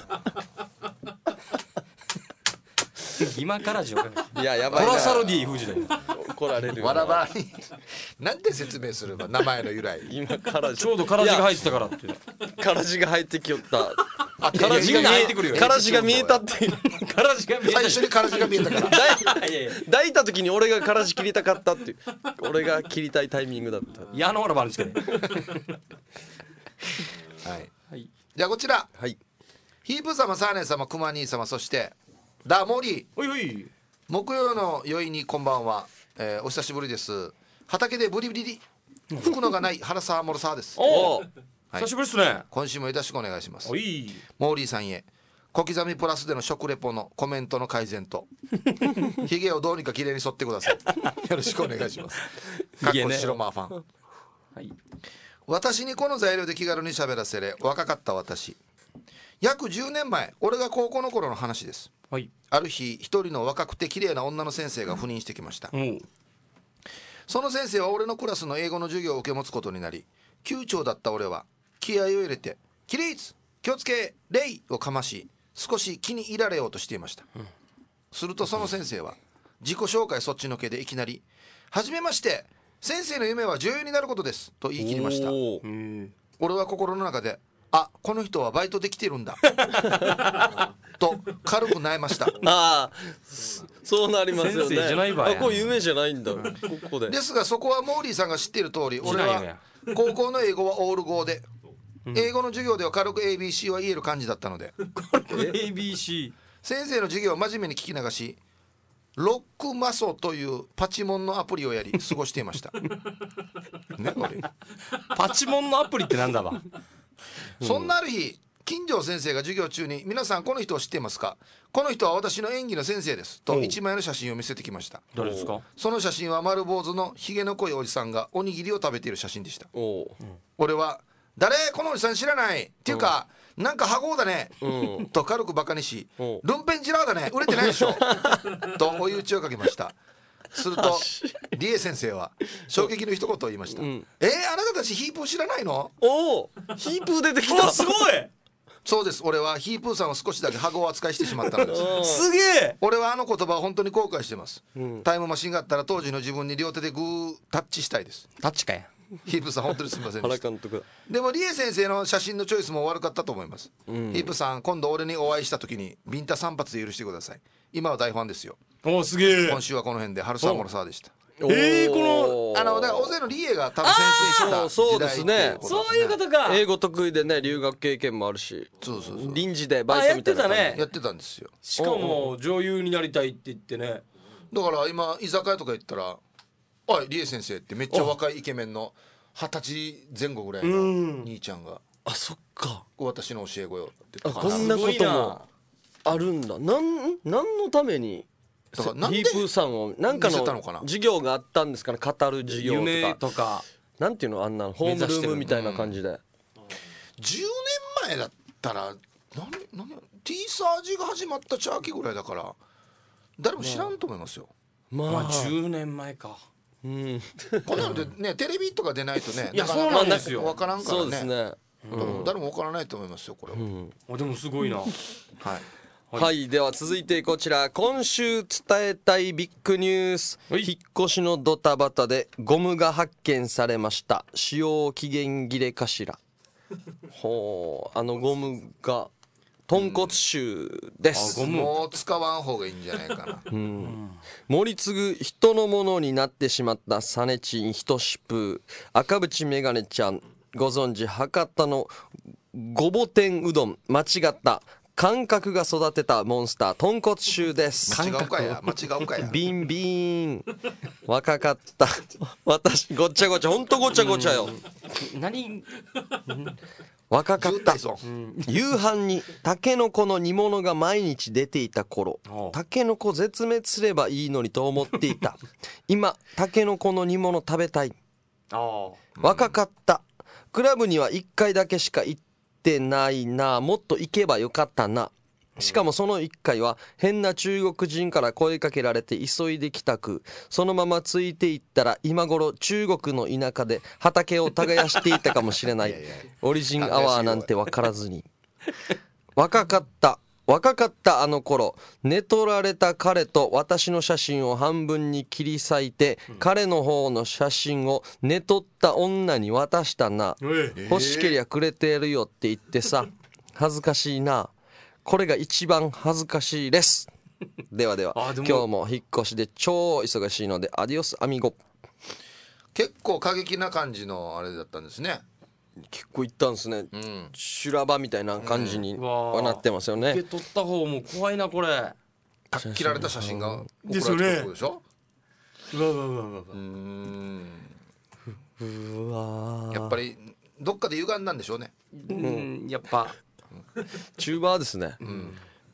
今からじよ。 いややばいな。 トラサロディ封じだよ。 怒られるよ。 わらばになんで説明するば名前の由来。 今からじ。 ちょうどからじが入ってたからって。 からじが入ってきよった。 あからじが見えてくるよ。からじが見えたって。 からじが見えた。 最初にからじが見えたから。 抱いた時に俺がからじ切りたかったっていう。俺が切りたいタイミングだった。 いやあのほらばんですけど。 はいはい。じゃあこちら。 はい。 ヒープ様サーネ様クマ兄様そしてダモリ。 おいおい。 木曜の宵にこんばんは。えー、お久しぶりです。畑でブリブリリ吹くのがない原沢モルサーです。 おお、はい、久しぶりですね。 今週もよろしくお願いします。 おいモーリーさんへ小刻みプラスでの食レポのコメントの改善とヒゲをどうにかきれいに剃ってください。よろしくお願いします。かっこ白マーファン、はい、私にこの材料で気軽に喋らせれ若かった私。約じゅうねんまえ俺が高校の頃の話です。はい、ある日一人の若くて綺麗な女の先生が赴任してきました、うん、その先生は俺のクラスの英語の授業を受け持つことになり級長だった俺は気合を入れて起立気をつけ礼をかまし少し気に入られようとしていました、うん、するとその先生は自己紹介そっちのけでいきなりはじめまして先生の夢は女優になることですと言い切りました。俺は心の中であこの人はバイトできてるんだと軽く萎えました。 ああそうなりますよね。 先生じゃない場合あこれ夢じゃないんだここで。 ですがそこはモーリーさんが知っている通り俺は高校の英語はオール語で英語の授業では軽く エービーシー は言える感じだったので軽く エービーシー先生の授業を真面目に聞き流しロックマソというパチモンのアプリをやり過ごしていましたねこれパチモンのアプリってなんだわ。 そんなある日金城先生が授業中に皆さんこの人を知っていますか、この人は私の演技の先生ですと一枚の写真を見せてきました。 誰ですか？ その写真は丸坊主のひげの濃いおじさんがおにぎりを食べている写真でした。 おう俺は誰このおじさん知らないっていうか、なんか羽子だね、 うんと軽くバカにし、 うんルンペンジラーだね売れてないでしょと追い打ちをかけました。するとリエ先生は衝撃の一言を言いました、 んえー、あなたたちヒープー知らないの？ おうヒープー出てきた。 おすごい。 そうです、俺はヒープーさんを少しだけ羽子を扱いしてしまったのですすげえ。 俺はあの言葉を本当に後悔してます、 んタイムマシンがあったら当時の自分に両手でグータッチしたいです。 タッチかや。 ヒープーさん本当にすみませんでした。 原監督だ。 でもリエ先生の写真のチョイスも悪かったと思います、ヒープさん今度俺にお会いした時にビンタ散髪で許してください。今は大ファンですよ。 おすげえ。 今週はこの辺で春さんもろさでした。 えーこのあのだから大勢のリエが多分先生したそう時代ですねってそういうことか。 英語得意でね留学経験もあるし、 そうそうそう臨時でバイトみたいな感じ。 あやってたねやってたんですよ。 しかも女優になりたいって言ってね。 だから今居酒屋とか行ったら「おいリエ先生」ってめっちゃ若いイケメンの二十歳前後ぐらいの兄ちゃんがあ、そっか。 「私の教え子よ」ってあ、 言ってこんなこすごいなともあるんだ。なん何のためにだからなんでヒープーさんをなんか見せたのかなの授業があったんですかね。語る授業夢とかとか。 なんていうの、あんなのホームルームみたいな感じで。 じゅうねんまえだったら何何 T サージが始まったチャーキぐらいだから誰も知らんと思いますよ。 ままあじゅうねんまえか。 うん、 こんなのでねテレビとか出ないとねいやなかなかそうなんですよ分からんからね。 そうですね。 うん誰も分からないと思いますよこれは、 うんあでもすごいな。 はい。 はい、では続いてこちら、今週伝えたいビッグニュース。 はい引っ越しのドタバタでゴムが発見されました。使用期限切れかしら。ほう、あのゴムが豚骨臭です。 あゴムもう使わん方がいいんじゃないかな。 盛り継ぐ人のものになってしまったサネチンひとしプー。赤渕メガネちゃん、ご存知博多のごぼ天うどん、間違った感覚が育てたモンスター豚骨臭です。 間違うかや間違うかや。 ビンビーン。若かった私、ごっちゃごちゃ、ほんとごちゃごちゃよ。 何。 若かった渋滞そう夕飯にタケノコの煮物が毎日出ていた頃、 おうタケノコ絶滅すればいいのにと思っていた。今タケノコの煮物食べたい。 あ若かったクラブにはいっかいだけしか行ってないな。もっと行けばよかったな。しかもそのいっかいは変な中国人から声かけられて急いで帰宅。そのままついていったら今頃中国の田舎で畑を耕していたかもしれない。オリジンアワーなんて分からずに。若かった若かったあの頃、寝取られた彼と私の写真を半分に切り裂いて、彼の方の写真を寝取った女に渡したな。欲しけりゃくれてるよって言ってさ。恥ずかしいな。これが一番恥ずかしいです。ではではあでも今日も引っ越しで超忙しいのでアディオスアミゴ。 結構過激な感じのあれだったんですね。 結構いったんですね。 うん。 修羅場みたいな感じにうんうわーはなってますよね。 受け取った方も怖いなこれ。 切られた写真がですよね送られてくるでしょ。 うわうわうわうわうーん。 うわーやっぱりどっかで歪んだんでしょうね。 うんやっぱチューバーですね。 うん。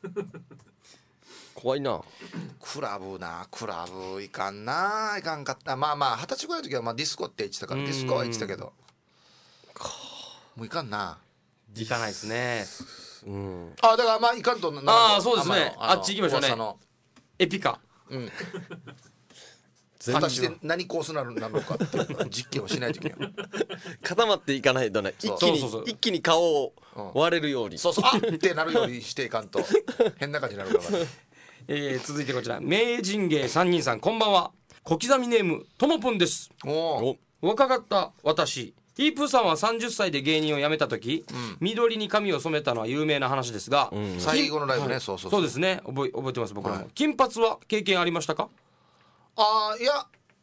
怖いな。 クラブなクラブいかんないかんかった。まあまあ二十歳ぐらいの時はまあディスコって言ってたからディスコは言ってたけど。もういかんな。 行かないですね。 うん。 あだからまあいかんとならんとあーそうですねあのあっち行きましょうね噂のエピカ。 うん。 全果たして何コースなのなのかっていうのは実験をしないといけない。 固まっていかないとね。一そう気にそうそうそう一気に顔を割れるように。 そうそうあってなるようにしていかんと変な感じになるからね。 えー続いてこちら名人芸三人さんこんばんは。小刻みネームともぷんです。 おお。 お若かった私。ヒープーさんはさんじゅっさいで芸人を辞めた時、緑に髪を染めたのは有名な話ですが、 ん最後のライブね、そうそうそうですね覚え覚えてます僕らも、 はい金髪は経験ありましたか？ ああいや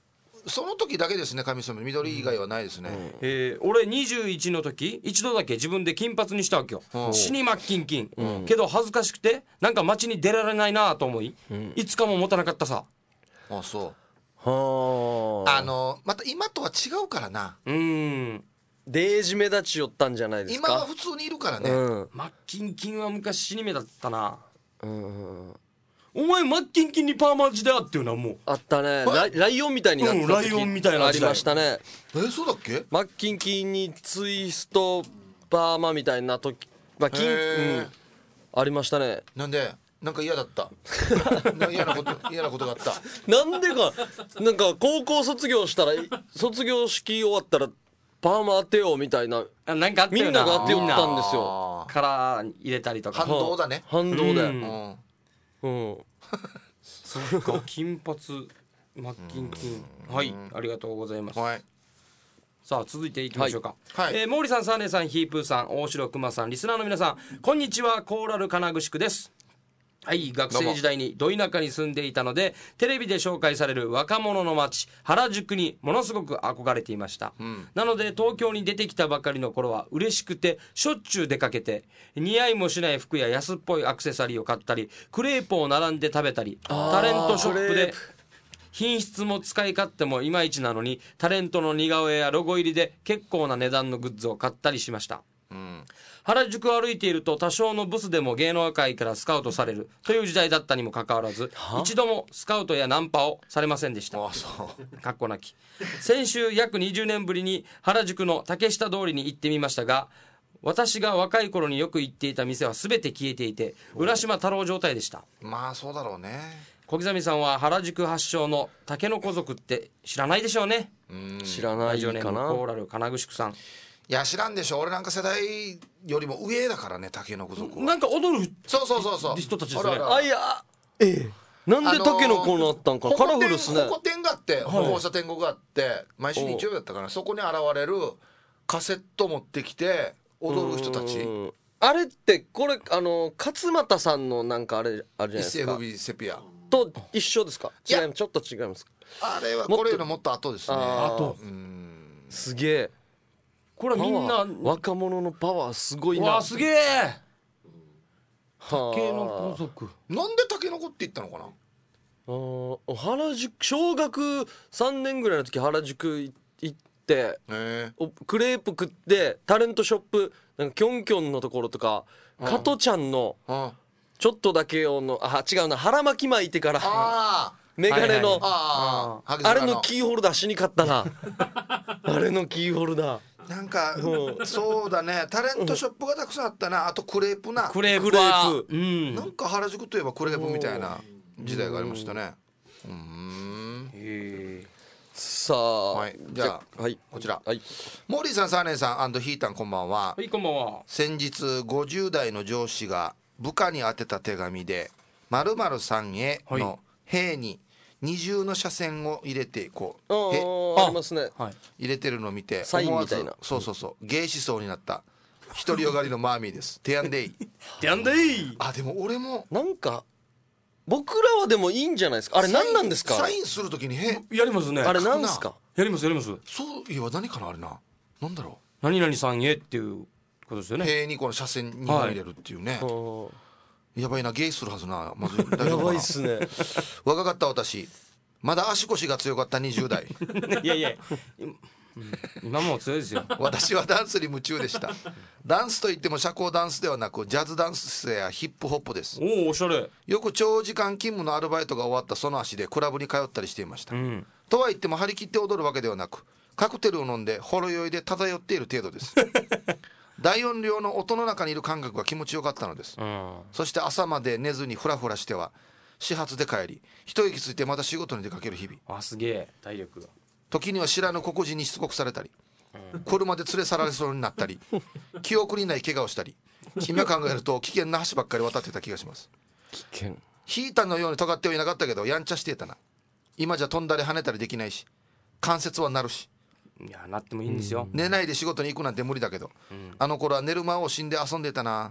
その時だけですね、髪染め緑以外はないですね、 えー俺にじゅういちの時一度だけ自分で金髪にしたわけよ、死にまっきんきん、けど恥ずかしくてなんか街に出られないなと思い、いつかも持たなかったさ。 あそうはああのまた今とは違うからな、 うーんデージ目立ちよったんじゃないです今はか。 普通にいるからね、 うんマッキンキンは昔死に目だったな。 うんお前マッキンキンにパーマ時代あっていうのはもうあったね。ライライオンみたいになってた時、 うんライオンみたいなあり時代ましたね。 えそうだっけ。 マッキンキンにツイストパーマみたいな時、まあ金、 へうーん、ありましたね。 なんでなんか嫌だったなんか嫌なこと嫌なことがあった。 なんでかなんか高校卒業したら卒業式終わったらパーマ当てようみたいな、 あなんかあったよな、 みんなが当てよみんなったんですよ。 あーカラー入れたりとか反動だね、 反動で、 ううんんうん、 そうか金髪マッキンキンはいありがとうございます。 はいさあ続いていきましょうか、 はいはいえー、毛利さん、サーネさん、ヒープーさん、大城熊さん、リスナーの皆さんこんにちは。コーラル金具宿です。はい、学生時代にど田舎に住んでいたのでテレビで紹介される若者の街原宿にものすごく憧れていました、うん、なので東京に出てきたばかりの頃は嬉しくてしょっちゅう出かけて似合いもしない服や安っぽいアクセサリーを買ったりクレープを並んで食べたりタレントショップで品質も使い勝手もいまいちなのにタレントの似顔絵やロゴ入りで結構な値段のグッズを買ったりしました、うん、原宿を歩いていると多少のブスでも芸能界からスカウトされるという時代だったにもかかわらず一度もスカウトやナンパをされませんでした。 あそうかっこなき先週約にじゅうねんぶりに原宿の竹下通りに行ってみましたが私が若い頃によく行っていた店は全て消えていて浦島太郎状態でした。 まあそうだろうね。 小刻さんは原宿発祥のタケノコ族って知らないでしょうね。 うん知らないかな。 ラジオネームコーラル金具宿さん。 いや知らんでしょ。俺なんか世代よりも上だからね、タケノコ族は。 なんか踊るそうそうそうそう人たちですね。 あらあらあいやええなんでタケノコになったんかな、カラフルですね。 歩行天があって歩行者天国があって毎週日曜日だったかな、そこに現れるカセット持ってきて踊る人たち。 うんあれってこれあの勝俣さんのなんかあれあるじゃないですかエスエフビー セピアと一緒ですか。 いや違います。ちょっと違います。 あれはこれよりもっと後ですね。 あとうんすげえ。 これはみんなパワー若者のパワーすごいな。 わあすげえはあタケノコ族。 なんでタケノコって言ったのかな。 あー原宿小学さんねんぐらいの時原宿行ってへおクレープ食ってタレントショップなんかキョンキョンのところとか加トちゃんのあちょっとだけ用のあ違うな腹巻き巻いてからあメガネのああああれのキーホルダーしにかったなあれのキーホルダーなんかうそうだね、タレントショップがたくさんあったな。あとクレープな、 クレープクレはープうんなんか原宿といえばクレープみたいな時代がありましたね。うーんへえさあ、 はいじゃあはいこちらはいモーリーさん、サーネンさん、ヒータンこんばんは。 はいこんばんは。 先日ごじゅう代の上司が部下に宛てた手紙で〇〇さんへの兵に二重の車線を入れてこうあへーありますね。 はい入れてるのを見てサイン思わずみたいなそうそうそう芸思想になった独りよがりのマーミーです。提案でいいてやんでいあでも俺もなんか僕らはでもいいんじゃないですか。あれ何なんですか。 サインするときにへやりますね。 あれ何ですか。 やりますやります。 そういえば何かなあれな、なんだろ何々さんへっていうことですよう、 ね。 塀にこの車線に入れるっていうね、 あーやばいな、ゲイするはずな。まず大丈やば夫かないっすね。 若かった私、まだ足腰が強かったにじゅう代いやいや今今も強いですよ。 私はダンスに夢中でした。ダンスといっても社交ダンスではなくジャズダンスやヒップホップです。 おおおしゃれ。 よく長時間勤務のアルバイトが終わったその足でクラブに通ったりしていました、 うん。 とは言っても張り切って踊るわけではなくカクテルを飲んでほろ酔いで漂っている程度です大音量の音の中にいる感覚が気持ちよかったのです、 うん。 そして朝まで寝ずにフラフラしては始発で帰り一息ついてまた仕事に出かける日々。 あすげえ体力が。 時には知らぬ黒人にしつこくされたり車で連れ去られそうになったり記憶にない怪我をしたり今考えると危険な橋ばっかり渡ってた気がします。 危険。 ヒータンのように尖ってはいなかったけどやんちゃしていたな。今じゃ飛んだり跳ねたりできないし関節はなるしいやなってもいいんですよ。 寝ないで仕事に行くなんて無理だけど、あの頃は寝る間を惜しんで遊んでたな。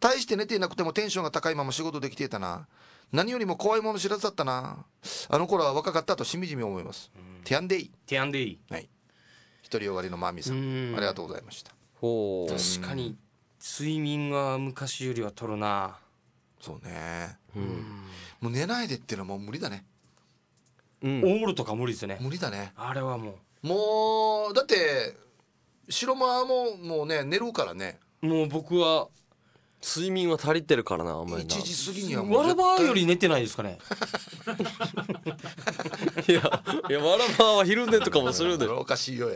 大して寝ていなくてもテンションが高いまま仕事できていたな。何よりも怖いもの知らずだったな。あの頃は若かったとしみじみ思います。ティアンデイ。 ティアンデイ。 はい。独りよがりのマミさん、 うんありがとうございました。 ほう。 確かに睡眠は昔よりは取るな。 そうね、うん、もう寝ないでっていうのはもう無理だね。 うん、オールとか無理ですね。 無理だね。 あれはもうもうだって白間ももうね寝るからね。 もう僕は睡眠は足りてるからな。あんまりな。 いちじ過ぎにはもうわらばより寝てないですかね。 いやいやわらばは昼寝とかもするで。 おかしいよや。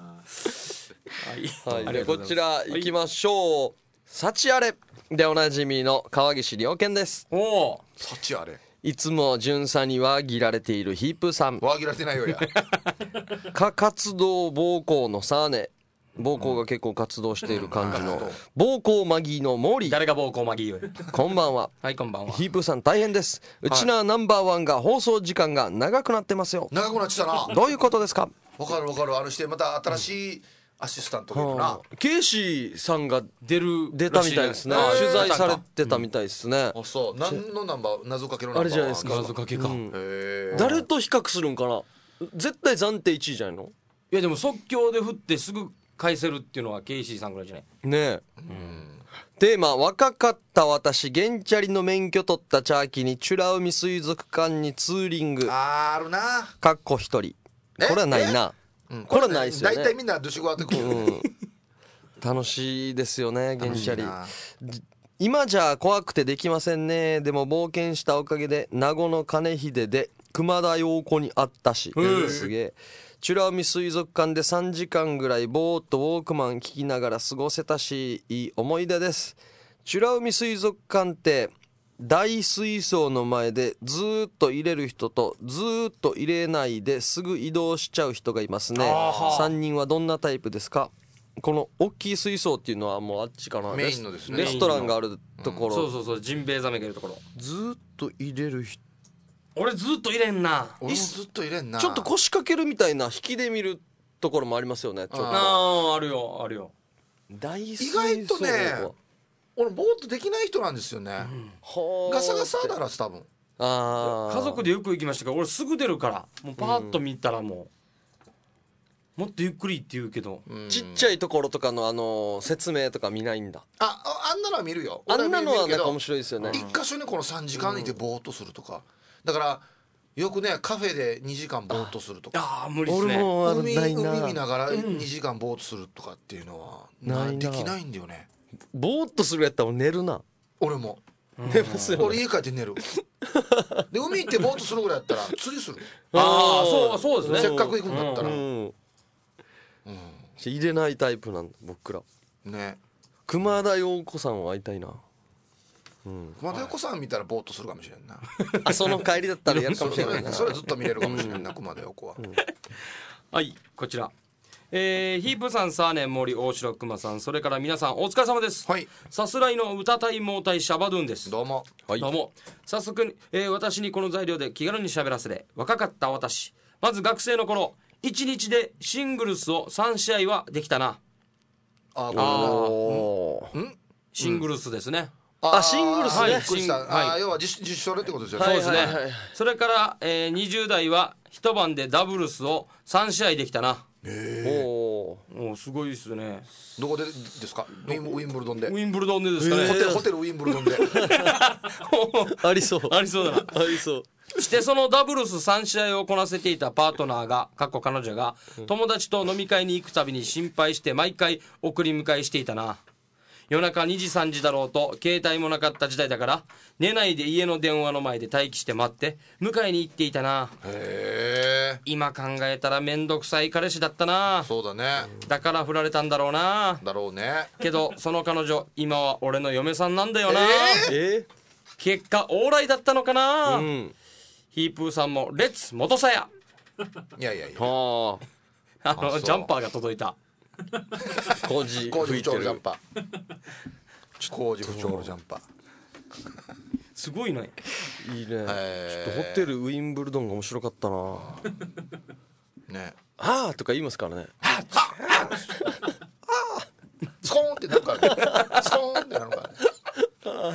はい、はい、でこちら行きましょう。幸あれでおなじみの川岸良健です。 おお、 幸あれ。 いつも巡査にはぎられているヒープさん。 わぎられてないよや。 か活動暴行のサーネ。暴行が結構活動している感じの暴行マギーのモーリー。 誰が暴行マギーよ。 こんばんは。 はいこんばんは。 ヒープさん大変です。うちなナンバーワンが放送時間が長くなってますよ。 長くなってたな。 どういうことですか。 わかるわかる。あるしてまた新しいアシスタントがいるな。 ケイシーさんが出る出たみたいですね。取材されてたみたいですね。 あ、そう。何のナンバー、謎かけのナンバー。 あれじゃないですか。 謎かけか。 誰と比較するんかな。絶対暫定いちいじゃないの。 いやでも即興で振ってすぐ返せるっていうのはケイシーさんぐらいじゃない。 ねえ。テーマ、若かった私ゲンチャリの免許取ったチャーキに美ら海水族館にツーリング。 あーあるな。 かっこ一人。これはないな。これはないですよね。 大体みんなドゥシゴアってくる、うん、 楽しいですよねゲンチャリ。今じゃ怖くてできませんね。でも冒険したおかげで名護の金秀で熊田陽子に会ったし、すげえ。美ら海水族館でさんじかんぐらいぼーっとウォークマン聞きながら過ごせたし、いい思い出です。美ら海水族館って大水槽の前でずーっと入れる人とずーっと入れないですぐ移動しちゃう人がいますね。さんにんはどんなタイプですか。この大きい水槽っていうのはもうあっちかな。 メインのですね。 レストランがあるところ、 うん、そうそうそう、ジンベエザメがいるところ。 ずーっと入れる人。 俺ずっと入れんな。 俺もずっと入れんな。 ちょっと腰掛けるみたいな引きで見るところもありますよね。ちょっとああ、あるよあるよ。 大水槽意外とね俺ボーっとできない人なんですよね、うん、ガサガサだら多分。 あ家族でよく行きましたけど俺すぐ出るからもうパーッと見たらもう、うん、もっとゆっくりって言うけど、 うん、ちっちゃいところとかのあの説明とか見ないんだ。 ああんなのは見るよ。 あんなのはなんか面白いですよね。 一箇所にこのさんじかんいてボーっとするとか、だからよくねカフェでにじかんボーっとするとか。 ああ無理ですね。 海, 海見ながらにじかんボーっとするとかっていうのは、うん、なできないんだよね。 ボーっとするやったら寝るな。 俺も寝ますよね。 俺家帰って寝るで海行ってボーっとするぐらいやったら釣りする。 ああそうそうですね。 せっかく行くんだったら、うんうんうん、入れないタイプなんだ僕らね。 熊田陽子さんは会いたいな、 うん、熊田陽子さん見たらボーっとするかもしれんなあその帰りだったらやるかもしれないなそれはずっと見れるかもしれんな、熊田陽子は、うん、 はいこちらえー、ヒープさん、サーネン、森、大城熊さん、それから皆さんお疲れ様です。 はい。 さすらいの歌対盲対シャバドゥンです。 どうも、 はい、どうも。早速、えー、私にこの材料で気軽に喋らせれ若かった私。まず学生の頃いちにちでシングルスをさんしあいはできたな。 ああんシングルスですね、 うん、あシングルスね、はい、 シンあ、はい、要は自主トレってことですよね。 そうですね、 はいはいはい、 それから、えー、にじゅう代は一晩でダブルスをさんしあいできたな。 へおおすごいですね。 どこでですか。ウィン、ウィンブルドンで。 ウィンブルドンでですかね。 ホテル、ホテルウィンブルドンでありそうありそうだなありそうしてそのダブルスさんしあいをこなせていたパートナーがかっこ彼女が友達と飲み会に行くたびに心配して毎回送り迎えしていたな。夜中にじさんじだろうと携帯もなかった時代だから寝ないで家の電話の前で待機して待って迎えに行っていたな。 へえ。 今考えたらめんどくさい彼氏だったな。 そうだね。 だから振られたんだろうな。 だろうね。 けどその彼女今は俺の嫁さんなんだよな。 えー、え結果オーライだったのかな、 うん、 ヒープーさんもレッツ元さや。 いやいやいや、 はああのジャンパーが届いた。 工事工事部長のジャンパー工事部長のジャンパーすごいね。 いいね。ちょっとホテルウィンブルドンが面白かったなね。 あーとか言いますからね。 あーあースコーンってなるからね。スコーンってなるからね。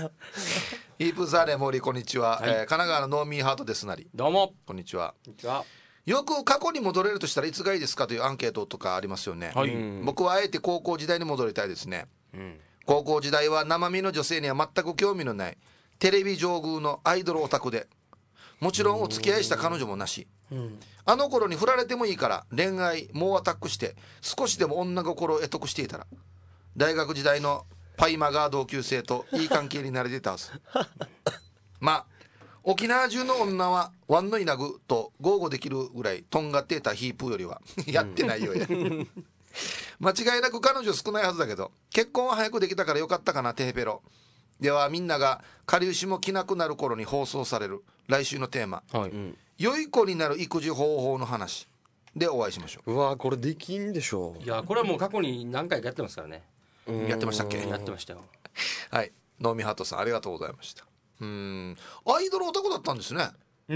ヒープザーレ森こんにちは、 はいえー神奈川のノーミーハートですなりどうもこんにちは。 こんにちは。 よく過去に戻れるとしたらいつがいいですかというアンケートとかありますよね、 はい、 僕はあえて高校時代に戻りたいですね。 うん、 高校時代は生身の女性には全く興味のないテレビ上宮のアイドルオタクで、もちろんお付き合いした彼女もなし、 うん、 あの頃に振られてもいいから恋愛猛アタックして少しでも女心を得得していたら大学時代のパイマガー同級生といい関係になれてたはずまあ沖縄中の女はワンのイナグと豪語できるぐらいとんがっていたヒープーよりはやってないよや間違いなく彼女少ないはずだけど結婚は早くできたからよかったかなテヘペロ。ではみんながかりゆしも着なくなる頃に放送される来週のテーマ、 はい、 良い子になる育児方法の話でお会いしましょうわこれできんでしょいやこれはもう過去に何回かやってますからね。 う。やってましたっけ？ やってましたよ。 はいノーミハートさんありがとうございました。うーんアイドルオタクだったんですね。 うん、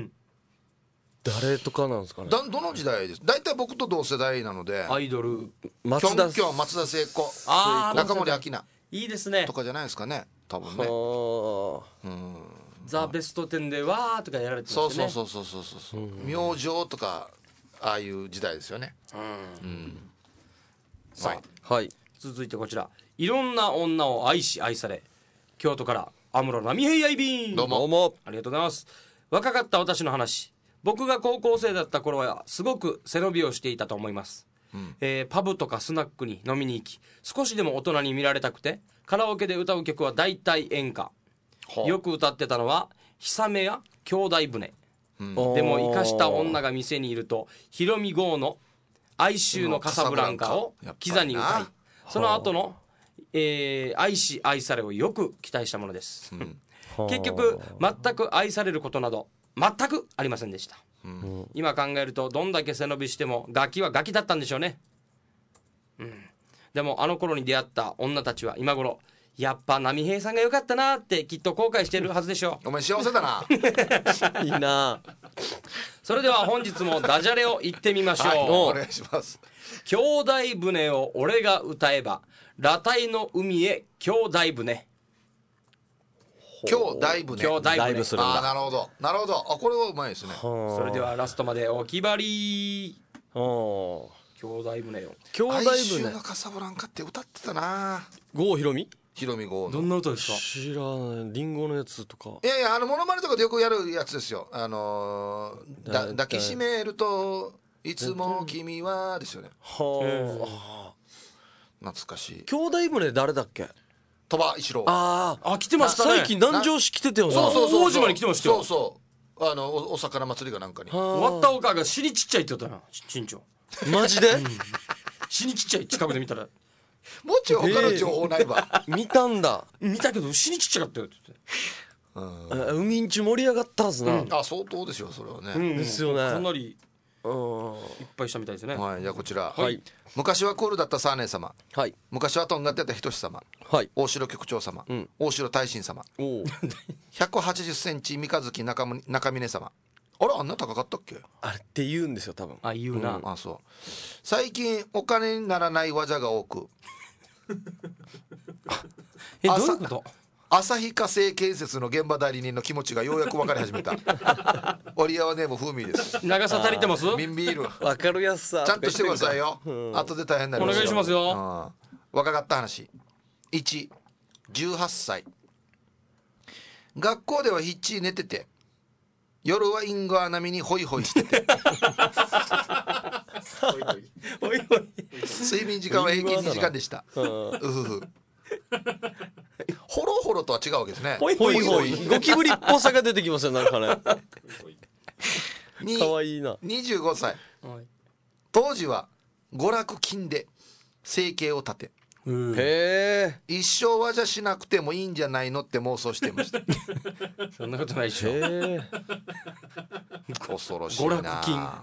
誰とかなんですかね。 だどの時代です？大体僕と同世代なのでアイドル、 キ松田ョンキョン松田聖子あー中森明菜いいですねと。かじゃないですかね多分ね。 はうんザ・ベストテンでわーとかやられてまそうしたね。 そうそうそうそうそうそう明星とかああいう時代ですよね。うんさあ、 はいあはい続いてこちら、いろんな女を愛し愛され、京都から安室奈美平アイビン。 どうもどうもありがとうございます。若かった私の話、僕が高校生だった頃はすごく背伸びをしていたと思います、 うんえーパブとかスナックに飲みに行き、少しでも大人に見られたくてカラオケで歌う曲は大体演歌。よく歌ってたのは久めや兄弟船、でも生かした女が店にいるとヒロミ号の哀愁のカサブランカをキザに歌い、その後の、えー愛し愛されをよく期待したものです、結局全く愛されることなど全くありませんでした、今考えるとどんだけ背伸びしてもガキはガキだったんでしょうね、うん、でもあの頃に出会った女たちは今頃やっぱ波平さんが良かったなってきっと後悔してるはずでしょう。 お前幸せだないいなそれでは本日もダジャレを言ってみましょう、 はいお願いします。 兄弟船を俺が歌えば裸体の海へ兄弟船。 今日だいぶね兄弟船だいぶするんだああなるほどなるほど。あこれはうまいですね。 それではラストまでお決まり。 お兄弟船よ。 兄弟哀愁船のカサブランカって歌ってたな郷ひろみヒロミ号どの。 んな歌ですか。 知らないリンゴのやつとかいやいやあのモノマネとかでよくやるやつですよ。あのーだだ抱きしめるといつも君はですよね。 はあ懐かしい。 兄弟船誰だっけ鳥羽一郎。 あああ来てましたね。 最近南城市来てたよなそうそうそうそう大島に来てましたよそうそうあのおお魚祭りがなんかに。 はあ終わったおかが死にちっちゃいって言ったな身長。 マジで死にちっちゃい近くで見たらもうちょい他の情報ないわ。 見たんだ見たけど死にちっちゃかったよって言って。 あ海んち盛り上がったはずなあ相当ですよそれはね。 うんですよねかなりうんいっぱいしたみたいですね。 はいじゃあこちら。 はい昔はクールだったサーネー様。 はい昔はとんがってたひとし様。 はい大城局長様、 ん大城大臣様、 おおひゃくはちじゅっセンチ三日月中む中峰様。あれあんな高かったっけ？ あれって言うんですよ多分あ言うな。 あそう最近お金にならない技が多くえどう朝いうこと。 旭化成建設の現場代理人の気持ちがようやく分かり始めたオリアワネーム風味です長さ足りてます。 ミンビールわかるやつさちゃんとしてくださいよ、 うん後で大変になりますよお願いしますようん若かった話。いち、じゅうはっさい学校ではひっちり寝てて夜はインゴア並みにホイホイしてておいおい睡眠時間は平均にじかんでしたうんうふふホロホロとは違うわけですね。 ほいほいほいゴキブリっぽさが出てきますよなんかねにかわいいなにじゅうごさいはい当時は娯楽金で生計を立てうんへ一生はじゃしなくてもいいんじゃないのって妄想していましたそんなことないでしえょ。 へえ恐ろしい娯な楽金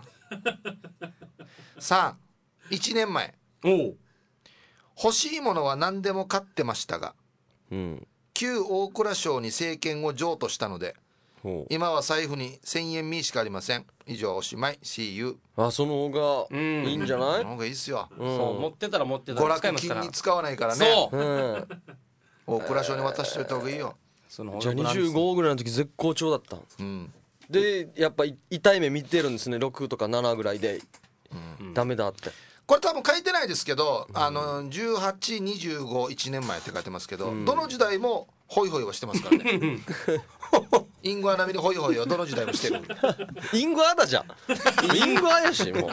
さん、いちねんまえおお。 欲しいものは何でも買ってましたがうん旧大蔵省に政権を譲渡したのでほ今は財布にせんえんミーしかありません。以上おしまい See you。 うあその方がいいんじゃないその方がいいっすよ。 うんそう持ってたら持ってた娯ら使いますから楽金に。使わないからね。 そううん大蔵省に渡しといた方がいいよ。 そのじゃあにじゅうごぐらいの時絶好調だったんうんで、やっぱ痛い目見てるんですね。ろくとかななぐらいで、うん、ダメだって。 これ多分書いてないですけど、あのじゅうはち、にじゅうご、いちねんまえって書いてますけど、うん、どの時代もホイホイはしてますからねインゴア並みにホイホイはどの時代もしてるインゴアだじゃんインゴアやしもう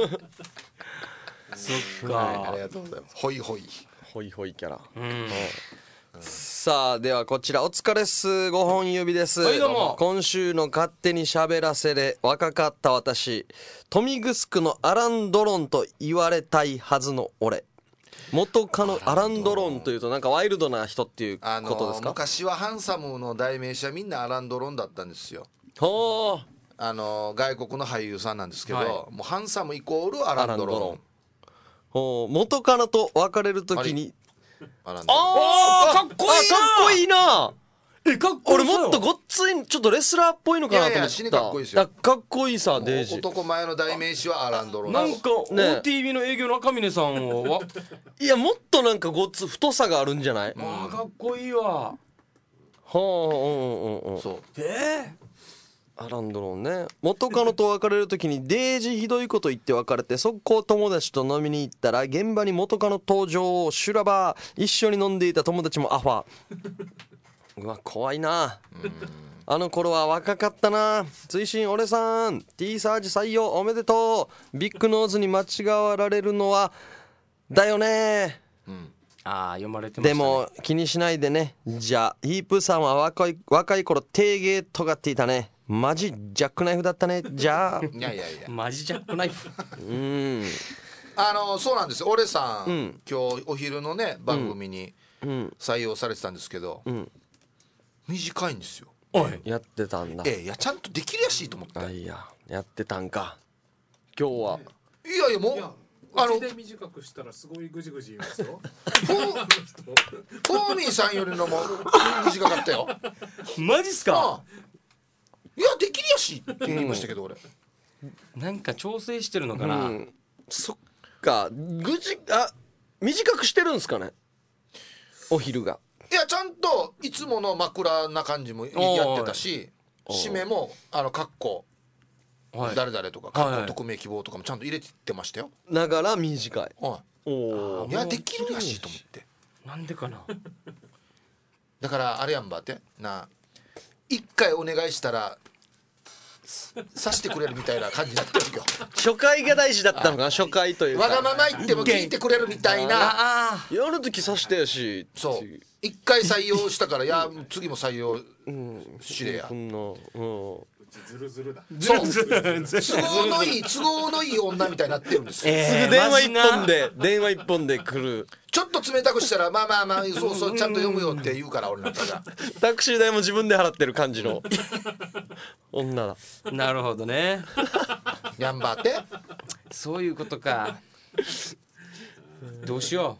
そっか、 はい、ありがとうございます。ホイホイホイホイキャラ、 うんうん、 さあではこちらお疲れっす、ごほん指です、 はい、どうも。 今週の勝手に喋らせれ若かった私、豊見城のアランドロンと言われたいはずの俺。元カノアランドロンというとなんかワイルドな人っていうことですか？あのー、 昔はハンサムの代名詞はみんなアランドロンだったんですよ。 ほー、 あのー、外国の俳優さんなんですけど、はい、もうハンサムイコールアランドロン。ロンほー、元カノと別れるときにアランドロン。 あー、かっこいいな。 かっこいいな。 え、かっこいい。 俺もっとごっついちょっとレスラーっぽいのかなと思った。いやいや死にかっこいいですよ。 かっこいいさデイジー。 男前の代名詞はアランドロン。 なんか、ね、オーティービー の営業の赤嶺さんをいやもっとなんかごっつ太さがあるんじゃない？ あー、かっこいいわ。はあ、うんうんうんうん。 そう。 えー、アランドロンね。元カノと別れる時にデイジひどいこと言って別れて速攻友達と飲みに行ったら現場に元カノ登場、修羅場。一緒に飲んでいた友達もアファ。うわ怖いな。あの頃は若かったな。追伸俺さん T サージ採用おめでとう。ビッグノーズに間違われるのはだよね、 うん、ああ読まれてましたね。 でも気にしないでね。じゃあヒープさんは若い若い頃低芸尖っていたね。マジジャックナイフだったね。じゃあいやいやいやマジジャックナイフうんあのそうなんですよ。俺さん、うん、今日お昼のね番組に採用されてたんですけど、うん、短いんですよ。 おいやってたんだ。 ええ、いやちゃんとできるやしいと思って。 あ、いややってたんか今日は。 いやいやもうあので短くしたらすごいグジグジ言いますよ。 トーミーさんよりのも短かったよ。 マジっすか？ああ、 いやできるやしって言いましたけど、うん、俺なんか調整してるのかな、うん、 そっか。ぐじあ短くしてるんですかねお昼が。 いやちゃんといつもの枕な感じもやってたし、締めもあのカッコ誰々とかカッコ匿名希望とかもちゃんと入れてましたよ。 ながら短い。 はい、おいやできるやしと思って。 なんでかな。 だからあれやんばってな、一回お願いしたらさしてくれるみたいな感じになってるよ。 初回が大事だったのかな。初回というかわがまま言っても聞いてくれるみたいな。 やるときさしてやし。 そう一回採用したからいや次も採用しれや。 うん、 ずるずるだ。 そう都合のいい都合のいい女みたいになってるんですよ、 えー、すぐ電話一本で電話一本で来る。 ちょっと冷たくしたらまあまあまあそうそうちゃんと読むよって言うから俺なんかがタクシー代も自分で払ってる感じの女だ。 なるほどね。 やんばってそういうことか。どうしよ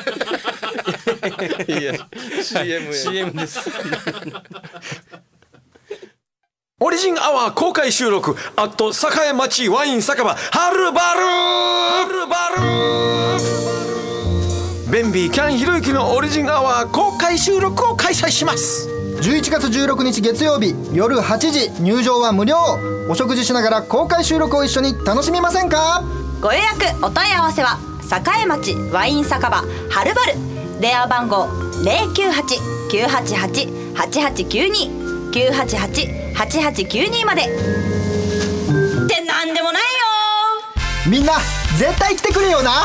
う。いや シーエムシーエム ですオリジンアワー公開収録アット栄町ワイン酒場はるばるはるばるベンビーキャンひろゆきのオリジンアワー公開収録を開催します。 じゅういちがつじゅうろくにち月曜日夜はちじ、入場は無料。お食事しながら公開収録を一緒に楽しみませんか？ ご予約お問い合わせは栄町ワイン酒場はるばる、電話番号 ゼロきゅうはち きゅうはちはち はちはちきゅうに きゅうはちはち はちはちきゅうにまでってなんでもないよ。 みんな絶対来てくれよな。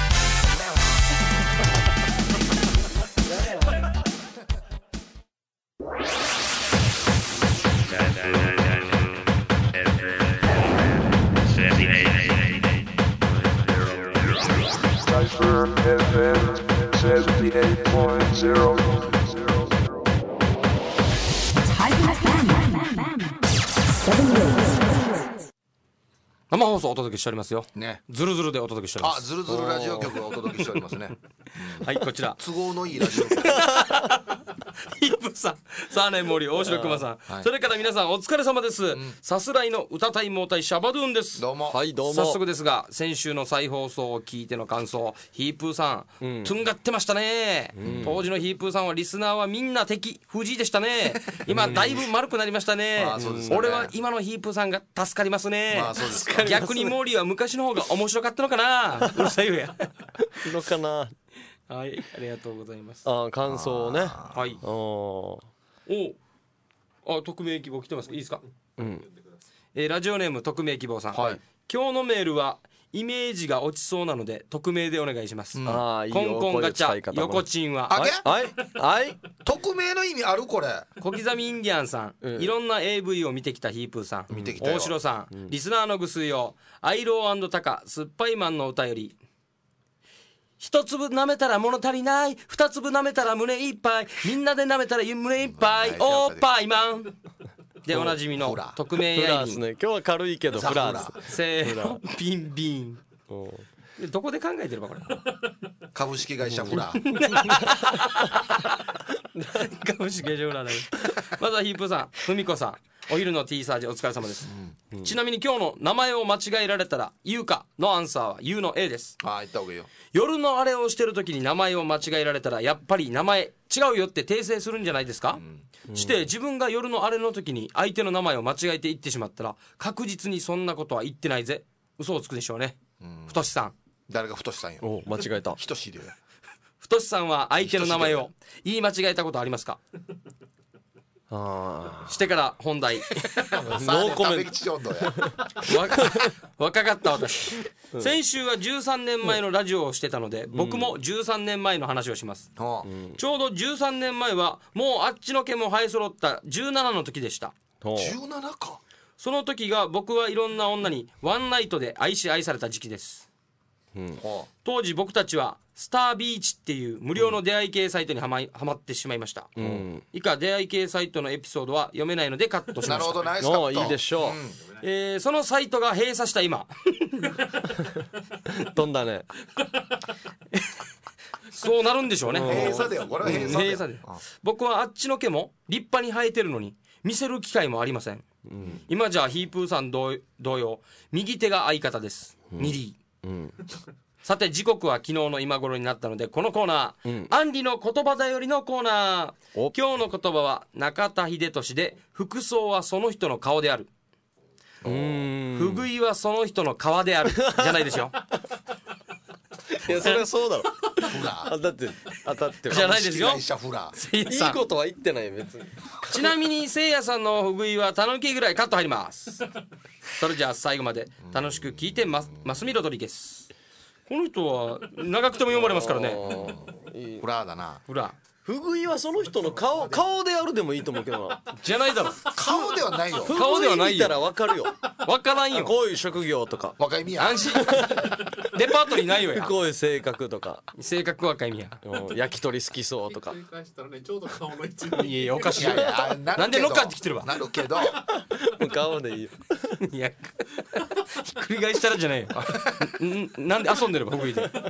生放送お届けしておりますよ。 ね。 ズルズルでお届けしております。 あ、ズルズルラジオ局をお届けしておりますね。 はい、こちら。 都合のいいラジオ局。 ヒープーさん、サーネモーリー、大城熊さん、 はいそれから皆さんお疲れ様です、さすらいの歌たいもうたいシャバドゥンです。 どうも。 はいどうも。 早速ですが先週の再放送を聞いての感想、ヒープーさん、 うんとんがってましたね、当時のヒープーさんはリスナーはみんな敵藤井でしたね。今だいぶ丸くなりましたね、 まあそうですよね俺は今のヒープーさんが助かりますね、 まあそうですか。 逆にモーリーは昔の方が面白かったのかなうるさいよやのかな。 はいありがとうございます。 あー感想をね。 はいおおあ匿名希望来てますか、いいですか、 うん。 えーラジオネーム匿名希望さん、 はい今日のメールはイメージが落ちそうなので匿名でお願いします、 ああいいよ。 コンコンガチャこういう使い方も横チンはあげはいはい。 匿名の意味あるこれ。 小刻みインディアンさん、 うんいろんな エーブイ を見てきたヒープーさん、 見てきたよ大城さん、リスナーのぐすいをアイロータカ酸っぱいマンの歌より、一粒舐めたら物足りない、二粒舐めたら胸いっぱい、みんなで舐めたら胸いっぱい、 うんおっぱいマンでおなじみのフラ匿名フやいにラースね。今日は軽いけどザフラース。 せーのビンビンうんどこで考えてるばこれ株式会社フラ。 株式会社裏ないまずはヒープーさん、ふみこさん、お昼の T サージお疲れ様です、ちなみに今日の名前を間違えられたら言うかのアンサーは言うの A です。 ああ言った方がいいよ。 夜のあれをしてる時に名前を間違えられたらやっぱり名前違うよって訂正するんじゃないですか、して自分が夜のあれの時に相手の名前を間違えて言ってしまったら確実にそんなことは言ってないぜ、嘘をつくでしょうね、ふとしさん。 誰が太さんよ。 お間違えた。 人知りよ。 ふとしさんは相手の名前を言い間違えたことありますか。 あしてから本題あノーコメント。 吉温度や。 わ若かった私、先週はじゅうさんねんまえのラジオをしてたので、僕もじゅうさんねんまえの話をします、 はちょうどじゅうさんねんまえはもうあっちの毛も生え揃ったじゅうななの時でした。 おあ。じゅうななか。 その時が僕はいろんな女にワンナイトで愛し愛された時期です。 は当時僕たちはスタービーチっていう無料の出会い系サイトにはまはまってしまいました、 うん。 以下出会い系サイトのエピソードは読めないのでカットしました。 あなるほどナイスカット。 おいいでしょう。 えーそのサイトが閉鎖した今飛んだね。 そうなるんでしょうね。 閉鎖だよこれは閉鎖だよ。 閉鎖で僕はあっちの毛も立派に生えてるのに見せる機会もありません、今じゃヒープーさん同同様右手が相方です、ミリー、 うん。 さて時刻は昨日の今頃になったのでこのコーナー、アンリの言葉だよりのコーナー。 お今日の言葉は中田秀俊で服装はその人の顔である、 うーん。 不食いはその人の皮であるじゃないですよいやそれはそうだろ。 フラ。 あだって当たってる。 じゃないですよ株式会社フラ。 せいやさんいいことは言ってない別に。 ちなみにせいやさんの不食いはたぬきぐらいカット入りますそれじゃあ最後まで楽しく聞いてますますみろどりです。この人は長くても読まれますからね。 フラだな。 ほら不食いはその人の顔顔でやるでもいいと思うけどな。 じゃないだろ顔ではないよ。 顔ではないよ見たらわかるよ。 わからんよ。 こういう職業とか若いみや。 安心デパートリーないよや。 こういう性格とか性格若いみや。 うん焼き鳥好きそうとか繰り返したらねちょうど顔の位置にいやいやおかしいいやいやなるけどなんで乗っかってきてるわなるけど。 顔でいいよ。 いやひっくり返したらじゃないよんなんで遊んでれば不食いで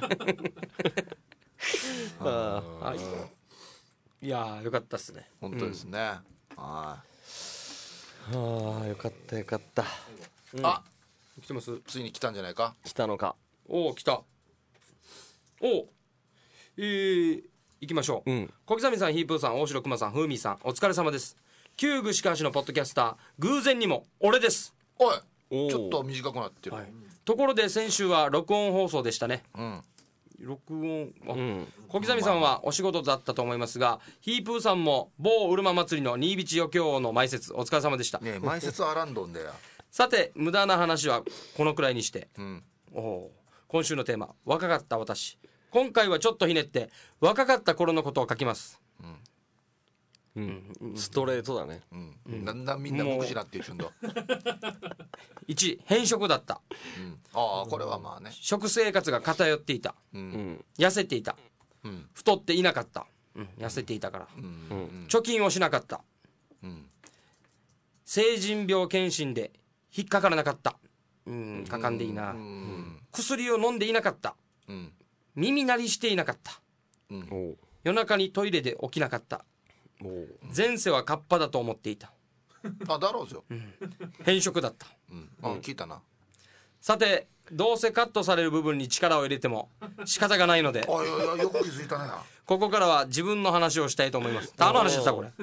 あはいいやーよかったっすね。 本当ですね。はーあよかったよかった。 い。あ来てます。 ついに来たんじゃないか。 来たのか。 おお来た。おえー、行きましょう、 うん小刻みさん、ヒープーさん、大城熊さん、ふーみーさん、お疲れ様です。旧具しかしのポッドキャスター偶然にも俺です。 おい。 おーちょっと短くなってる。 ところで先週は録音放送でしたね。 うん。 録音あ、 うん小刻みさんはお仕事だったと思いますが、ヒープーさんも某うるま祭りの新道余興の埋設お疲れ様でした。 ねえ前説はアランドンだよ。 さて無駄な話はこのくらいにして、 うん。 おお今週のテーマ若かった私。今回はちょっとひねって若かった頃のことを書きます。 うんストレートだね。 うん。だんだんみんな目視なっているんだ。 いち偏食だった。 うん。ああこれはまあね。 食生活が偏っていた。 う。 うんん痩せていた。 うん。 太っていなかった。うん、痩せていたから。 うん。 うん貯金をしなかった。 うん。 成人病検診で引っかからなかった。うんかかんでいいな。 うん。 薬を飲んでいなかった。 うん。 耳鳴りしていなかった。 うん。 おう夜中にトイレで起きなかった。 前世はカッパだと思っていた。 あだろうぞ、 変色だった。 うんあ聞いたな。 さてどうせカットされる部分に力を入れても仕方がないので、 あいやいやよく気づいたね。 ここからは自分の話をしたいと思います。誰の話でしたこれ。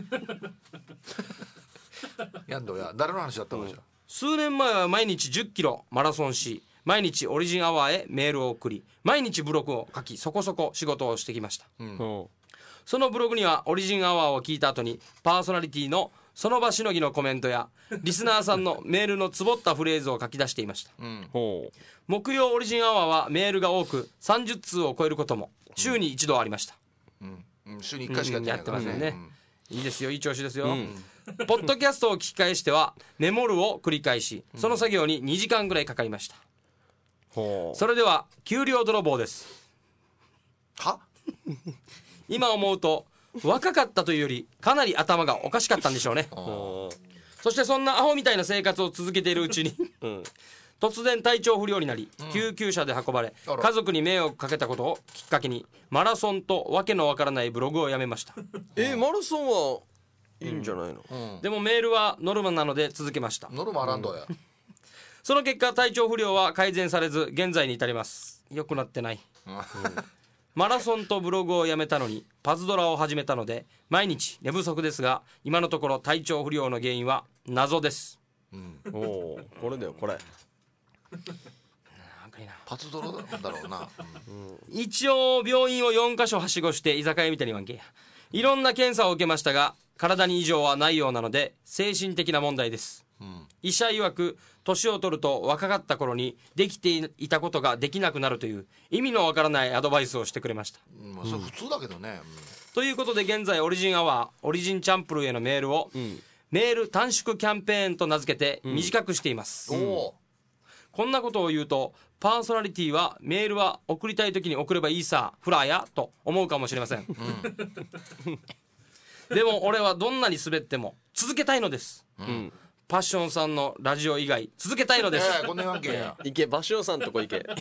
やんどや誰の話だったのじゃ。 数年前は毎日じゅっキロマラソンし、毎日オリジンアワーへメールを送り、毎日ブログを書き、そこそこ仕事をしてきました。そのブログにはオリジンアワーを聞いた後にパーソナリティのその場しのぎのコメントやリスナーさんのメールのつぼったフレーズを書き出していました。木曜オリジンアワーはメールが多くさんじゅっつうを超えることも週に一度ありました。 うん週にいっかいしかやってないからね。 やってますよね。いいですよ、いい調子ですよ。ポッドキャストを聞き返してはメモるを繰り返し、その作業ににじかんぐらいかかりました。それでは給料泥棒です。 は今思うと若かったというよりかなり頭がおかしかったんでしょうね。そしてそんなアホみたいな生活を続けているうちに、うん、突然体調不良になり救急車で運ばれ、うん、家族に迷惑かけたことをきっかけにマラソンとわけのわからないブログをやめました。 えー、マラソンはいいんじゃないの、 うん、でもメールはノルマなので続けました。 ノルマあらんどや、 うん、その結果体調不良は改善されず現在に至ります。良くなってない、うんマラソンとブログをやめたのにパズドラを始めたので毎日寝不足ですが、今のところ体調不良の原因は謎です、 うん、おこれだよこれパズドラだろうな、 うん、一応病院をよんかしょはしごして居酒屋みたいにわんけや。いろんな検査を受けましたが体に異常はないようなので精神的な問題です、うん、医者曰く年を取ると若かった頃にできていたことができなくなるという意味のわからないアドバイスをしてくれました、 うんまあ、それ普通だけどね、うん、 ということで現在オリジンアワーオリジンチャンプルーへのメールを、うん、メール短縮キャンペーンと名付けて短くしています、うんうん、こんなことを言うとパーソナリティはメールは送りたい時に送ればいいさフラーやと思うかもしれません、うん、でも俺はどんなに滑っても続けたいのです、うんパッションさんのラジオ以外続けたいのです。 えー、こんなわけや。 行け、パッションさんとこ行け。違う。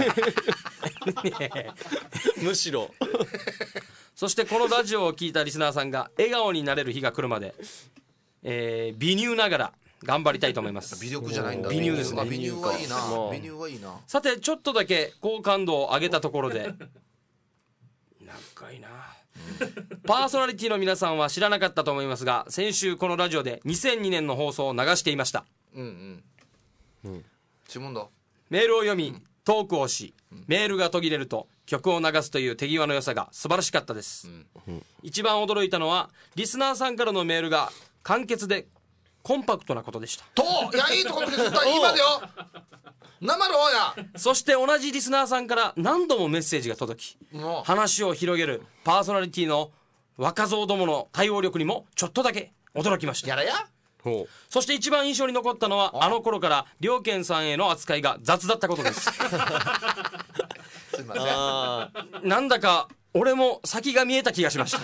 むしろ。 そしてこのラジオを聞いたリスナーさんが笑顔になれる日が来るまで、えー、微乳ながら頑張りたいと思います。 微力じゃないんだ。 微乳ですね。 微乳はいいな。微乳はいいな。 さてちょっとだけ好感度を上げたところで、長いな。パーソナリティの皆さんは知らなかったと思いますが、先週このラジオでにせんにねんの放送を流していました。うんうん。 注文だ。 メールを読み、うん、トークをし、うん、メールが途切れると曲を流すという手際の良さが素晴らしかったです、うん、一番驚いたのはリスナーさんからのメールが簡潔でコンパクトなことでした。 といやいいところです今でよ生のや。 そして同じリスナーさんから何度もメッセージが届き、話を広げるパーソナリティの若造どもの対応力にもちょっとだけ驚きました。 やらや。 そして一番印象に残ったのはあの頃から良健さんへの扱いが雑だったことです。すいません。なんだか俺も先が見えた気がしました。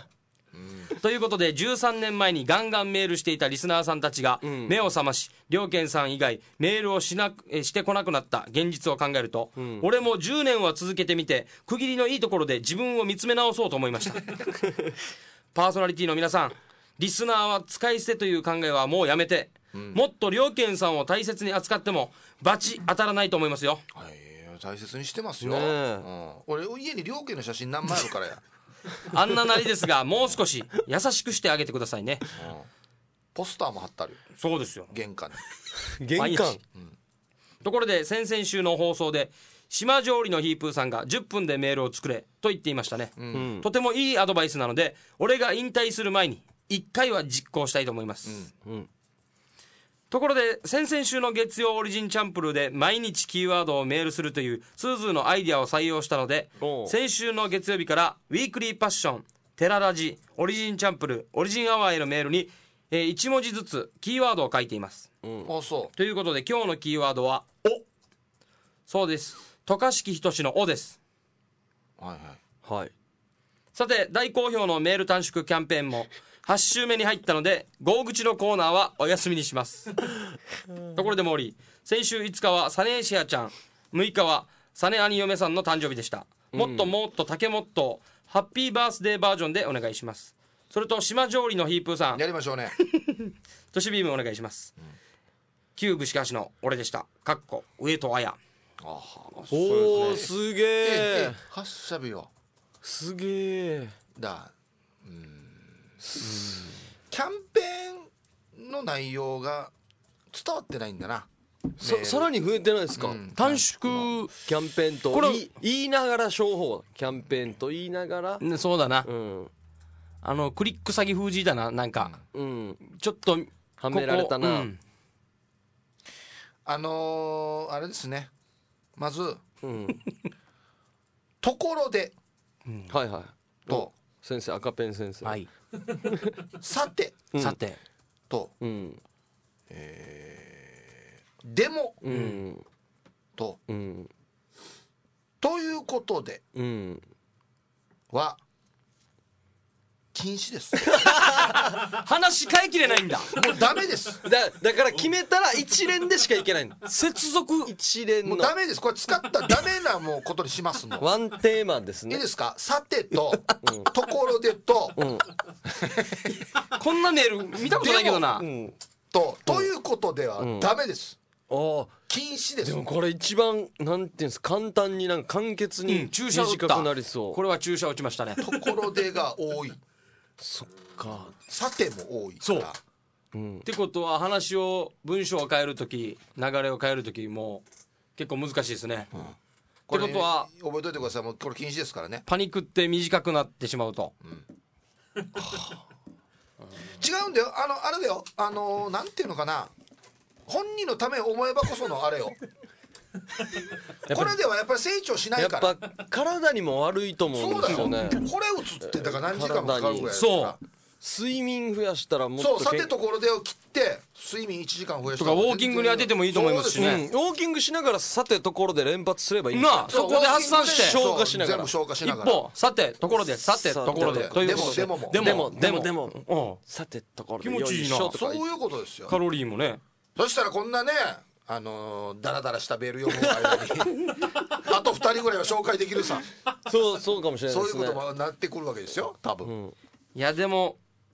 ということでじゅうさんねんまえにガンガンメールしていたリスナーさんたちが目を覚まし、良健さん以外メールをしなくしてこなくなった現実を考えると、うん、俺もじゅうねんは続けてみて区切りのいいところで自分を見つめ直そうと思いました。パーソナリティの皆さん、リスナーは使い捨てという考えはもうやめて、うん、もっと良健さんを大切に扱ってもバチ当たらないと思いますよ。 はい、大切にしてますよ、ねうん、俺家に良健の写真何枚あるからや。 あんななりですがもう少し優しくしてあげてくださいね、うん、 ポスターも貼ってあるよ。 そうですよ、 玄関に玄関、 うん、ところで先々週の放送で島上りのヒープーさんがじゅっぷんでメールを作れと言っていましたね、うん、とてもいいアドバイスなので俺が引退する前にいっかいは実行したいと思います、うんうんところで先々週の月曜オリジンチャンプルーで毎日キーワードをメールするというスーズーのアイディアを採用したので、先週の月曜日からウィークリーパッション、テララジ、オリジンチャンプルー、オリジンアワーへのメールに、えー、いち文字ずつキーワードを書いています、 うん、あそうということで今日のキーワードはお。そうです、渡嘉敷仁のおです。 はいはい、はい、 さて大好評のメール短縮キャンペーンもはち週目に入ったのでゴー口のコーナーはお休みにします。ところでモーリー、先週いつかはサネーシアちゃん、むいかはサネ兄嫁さんの誕生日でした。もっともっと竹もっとハッピーバースデーバージョンでお願いします。それと島上里のヒープーさん、 やりましょうね。 都市ビームお願いします、うん、旧具志川市の俺でしたかっこ上戸彩。 おお、すげえ。 発射日よ。 すげえ。 だ。うん。キャンペーンの内容が伝わってないんだな。 さ, さらに増えてないですか、うん、 短縮キャンペーンとこれ言いながら商法キャンペーンと言いながら、 ね、そうだな、 うん、 あのクリック詐欺封じだな、なんか、 うん、 ちょっとはめられたな、 ここ、うん、 あのー、あれですね、まず、 うん、 ところで、 うん、はいはいと先生、赤ペン先生、 はい、 さて、 うん、さてと、 うん、 えーでも、 うん、 と、 うん、 ということで、 うん、 は禁止です。 話変えきれないんだ。 もうダメです。 だだから決めたら一連でしかいけないんだ。 接続一連のもうダメです。これ使ったらダメなもうことにしますもん。 ワンテーマですね。 いいですか。さてと、うん、ところでと、うん、 こんなメール見たことないけどな、 うん、とということではダメです、うん、 あ禁止です。 でもこれ一番なんていうんですか、簡単になんか簡潔に短くなりそう、うん、 これは注射打ちましたね。 ところでが多い。 そっか。 さても多いから。 そう、うん、ってことは話を文章を変えるとき、流れを変えるときも結構難しいですね、うん、ってことは覚えといてください。もうこれ禁止ですからね。 パニックって短くなってしまうと、 うん、違うんだよ。あのあれだよ、あのなんていうのかな、本人のためを思えばこそのあれよ。これではやっぱり成長しないから。 やっぱ体にも悪いと思うんですよね。 そうだよ。これ打つってだから何時間もかかるぐらいだから。 そう睡眠増やしたらもっと。 そう、さてところでを切って睡眠いちじかん増やしたらとか、ウォーキングに当ててもいいと思いますしね、うん、 ウォーキングしながらさてところで連発すればいいんなあ、そこで発散して消化しながら、 全部消化しながら、 一方さてところでさてところでということで、 でもでもでもでもでもさてところで気持ちいいな。 そういうことですよ。 カロリーもね。 そしたらこんなね、あのー、ダラダラしたメール読む間にあとふたりぐらいは紹介できるさ。 そうそうかもしれないですね。 そういうこともなってくるわけですよ多分、うん、 いやでも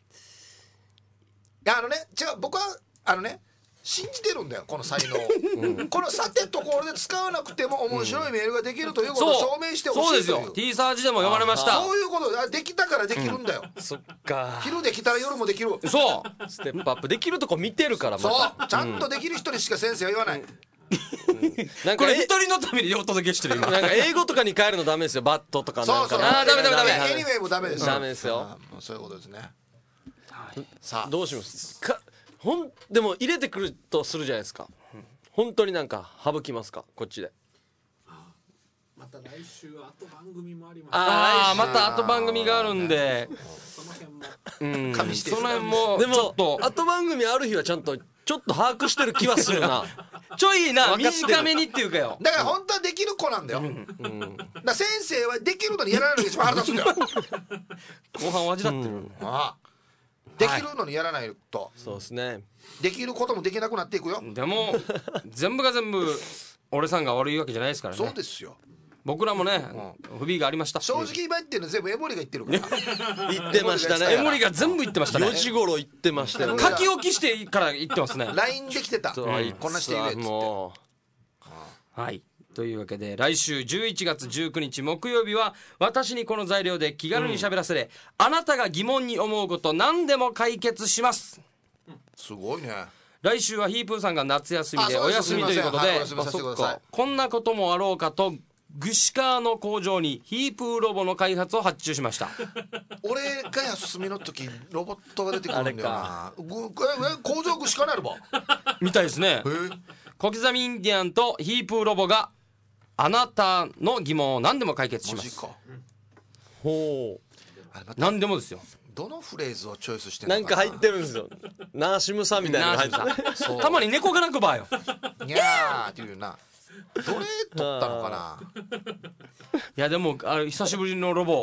いやあのね、違う、僕はあのね信じてるんだよこの才能、うん、このさてところで使わなくても面白いメールができるということを証明してほしいという、 そうですよ。 T サージでも読まれました。 そういうことでできたからできるんだよ、 うん、そっか。 昼できたら夜もできる。 そうステップアップできるとこ見てるからまた。 そうちゃんとできる人にしか先生は言わない、うんうん、なんかこれ一人のためにお届けしてる今。 なんか英語とかに変えるのダメですよ。バットとかなんか。 そうそう、 あーダメダメダメ。 エニウェイもダメですよ。 ダメですよ。 そういうことですね、 はい、 さあどうしますか。ほんでも入れてくるとするじゃないですか、うん、本当になんか省きますかこっちで。 あまた来週後番組もあります。 ああまた後番組があるんで、 その辺もうん加味してその辺もでもちょっと後番組ある日はちゃんとちょっと把握してる気はするなちょいな短めにっていうかよ。 だから本当はできる子なんだよ、うんうん、だから先生はできるのにやらないのが一番腹立つんだよ後半味だってる、うん、 ああできるのにやらないと、はい、 そうですね。 できることもできなくなっていくよ。 でも全部が全部俺さんが悪いわけじゃないですからね。 そうですよ。 僕らもね、うん、不備がありました。 正直今言ってるの全部エモリが言ってるから言ってましたね。 エモリが全部言ってましたね。 よじ頃言ってましたよね。 書き置きしてから言ってますね。 ライン できてた、うん、こんなして言えっつって。 はい、というわけで来週じゅういちがつじゅうくにち木曜日は私にこの材料で気軽に喋らせれ、うん、あなたが疑問に思うこと何でも解決します、 うん、すごいね。 来週はヒープーさんが夏休みでお休みということで、こんなこともあろうかと具志川の工場にヒープーロボの開発を発注しました俺が休みの時ロボットが出てくるんだよな。工場具志川にあるばみたいですね。小刻みインディアンとヒープーロボがあなたの疑問を何でも解決します。 マジか。 ほう、 何でもですよ。 どのフレーズをチョイスしてるのかな。 なんか入ってるんですよ。ナーシムさんみたいなの入ってる。 たまに猫が鳴くばよにゃーっていうな。どれ撮ったのかな。 いやでもあれ久しぶりのロボ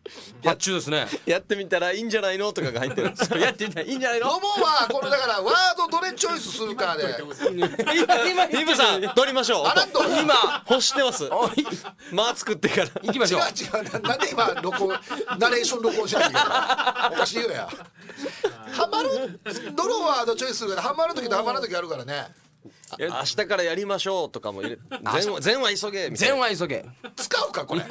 発注ですね。 やってみたらいいんじゃないのとかが入ってる。それやってみたらいいんじゃないの。 ロボはこれだからワードどれチョイスするかで今ヒブさん取りましょう。 あなんと今欲してます。間作ってから行きましょう。 違う違うななんで今録音ナレーション録音しなきゃいけないのおかしいよやハマるどのワードチョイスするからハマる時とハマる時あるからね。 明日からやりましょうとかも入れ全は全は急げみたいな。 全は急げ。 使うかこれ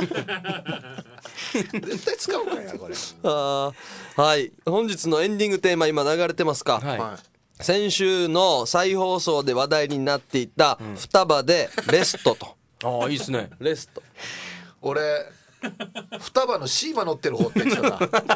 絶対使うかやこれ。 あーはい本日のエンディングテーマ今流れてますか。 はい。 は先週の再放送で話題になっていた双葉でレストと、 ああいいですね。 レスト俺双葉のシーマ乗ってる方って言ってたな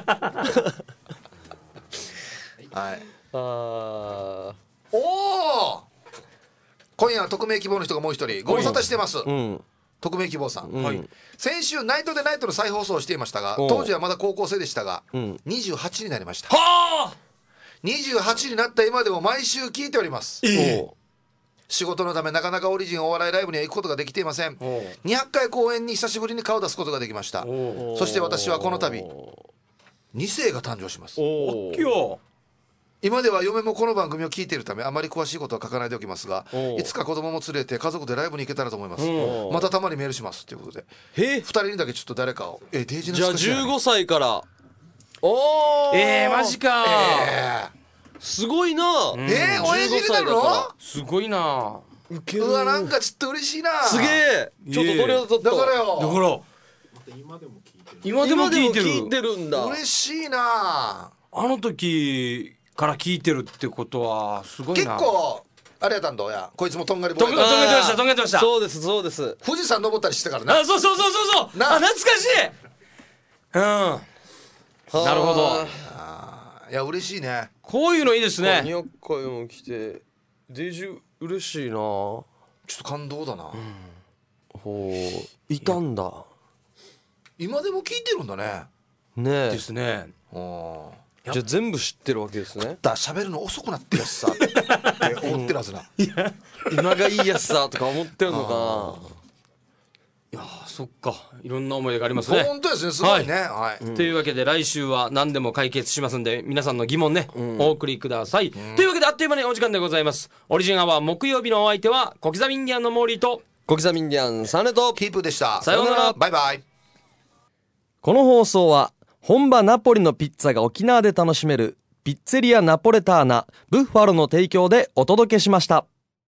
はいあーおお今夜は匿名希望の人がもう一人ご無沙汰してます、 うん匿名希望さん、 はい先週ナイトでナイトの再放送をしていましたがおう当時はまだ高校生でしたが、 んにじゅうはちになりました。 はあ。 にじゅうはちになった今でも毎週聞いております。 お仕事のためなかなかオリジンお笑いライブには行くことができていません。 おうにひゃっかい公演に久しぶりに顔を出すことができました。 おそして私はこの度に世が誕生します。 お今日。 今では嫁もこの番組を聞いているためあまり詳しいことは書かないでおきますがおういつか子供も連れて家族でライブに行けたらと思います。 おうまたたまにメールしますということでへふたりにだけちょっと誰かをえデイジーのじゃあ少しやねじゅうごさいからおーえー、マジか。 えすごいな、 ー、えー、親父になるのすごいな。 ウケるうわなんかちょっと嬉しいな。 すげえちょっと鳥肌立っただからだよから今でも聞いてる。 今でも聞いてる。 今でも聞いてるんだ。 嬉しいな。 あの時から聞いてるってことはすごい結な。 構あれやったんだやこいつもとんがりとんが棒やったとんがってましたとんがってました。 そうですそうです富士山登ったりしてからな。 あそうそうそうそうそう。 なあ懐かしい。うん。なるほど。 いや嬉しいね。 こういうのいいですね。 にひゃっかいも来てデイジー嬉しいな。ほちょっと感動だな、 ういたんだ今でも聞いてるんだね。 ねえですね。 うんじゃあ全部知ってるわけですね。 だ喋るの遅くなってるやつさって思ってるはずな。 今がいいやつさとか思ってるのいやーそっかいろんな思い出がありますね。 本当ですねすごいね。はい、 というわけで来週は何でも解決しますんで皆さんの疑問ね、お送りください、というわけであっという間にお時間でございます。オリジンアワー木曜日のお相手は小刻みインディアンのモーリーとか。小刻みインディアンサネとキープでした。 さようならバイバイ。 この放送は本場ナポリのピッツァが沖縄で楽しめるピッツェリアナポレターナブッファロの提供でお届けしました。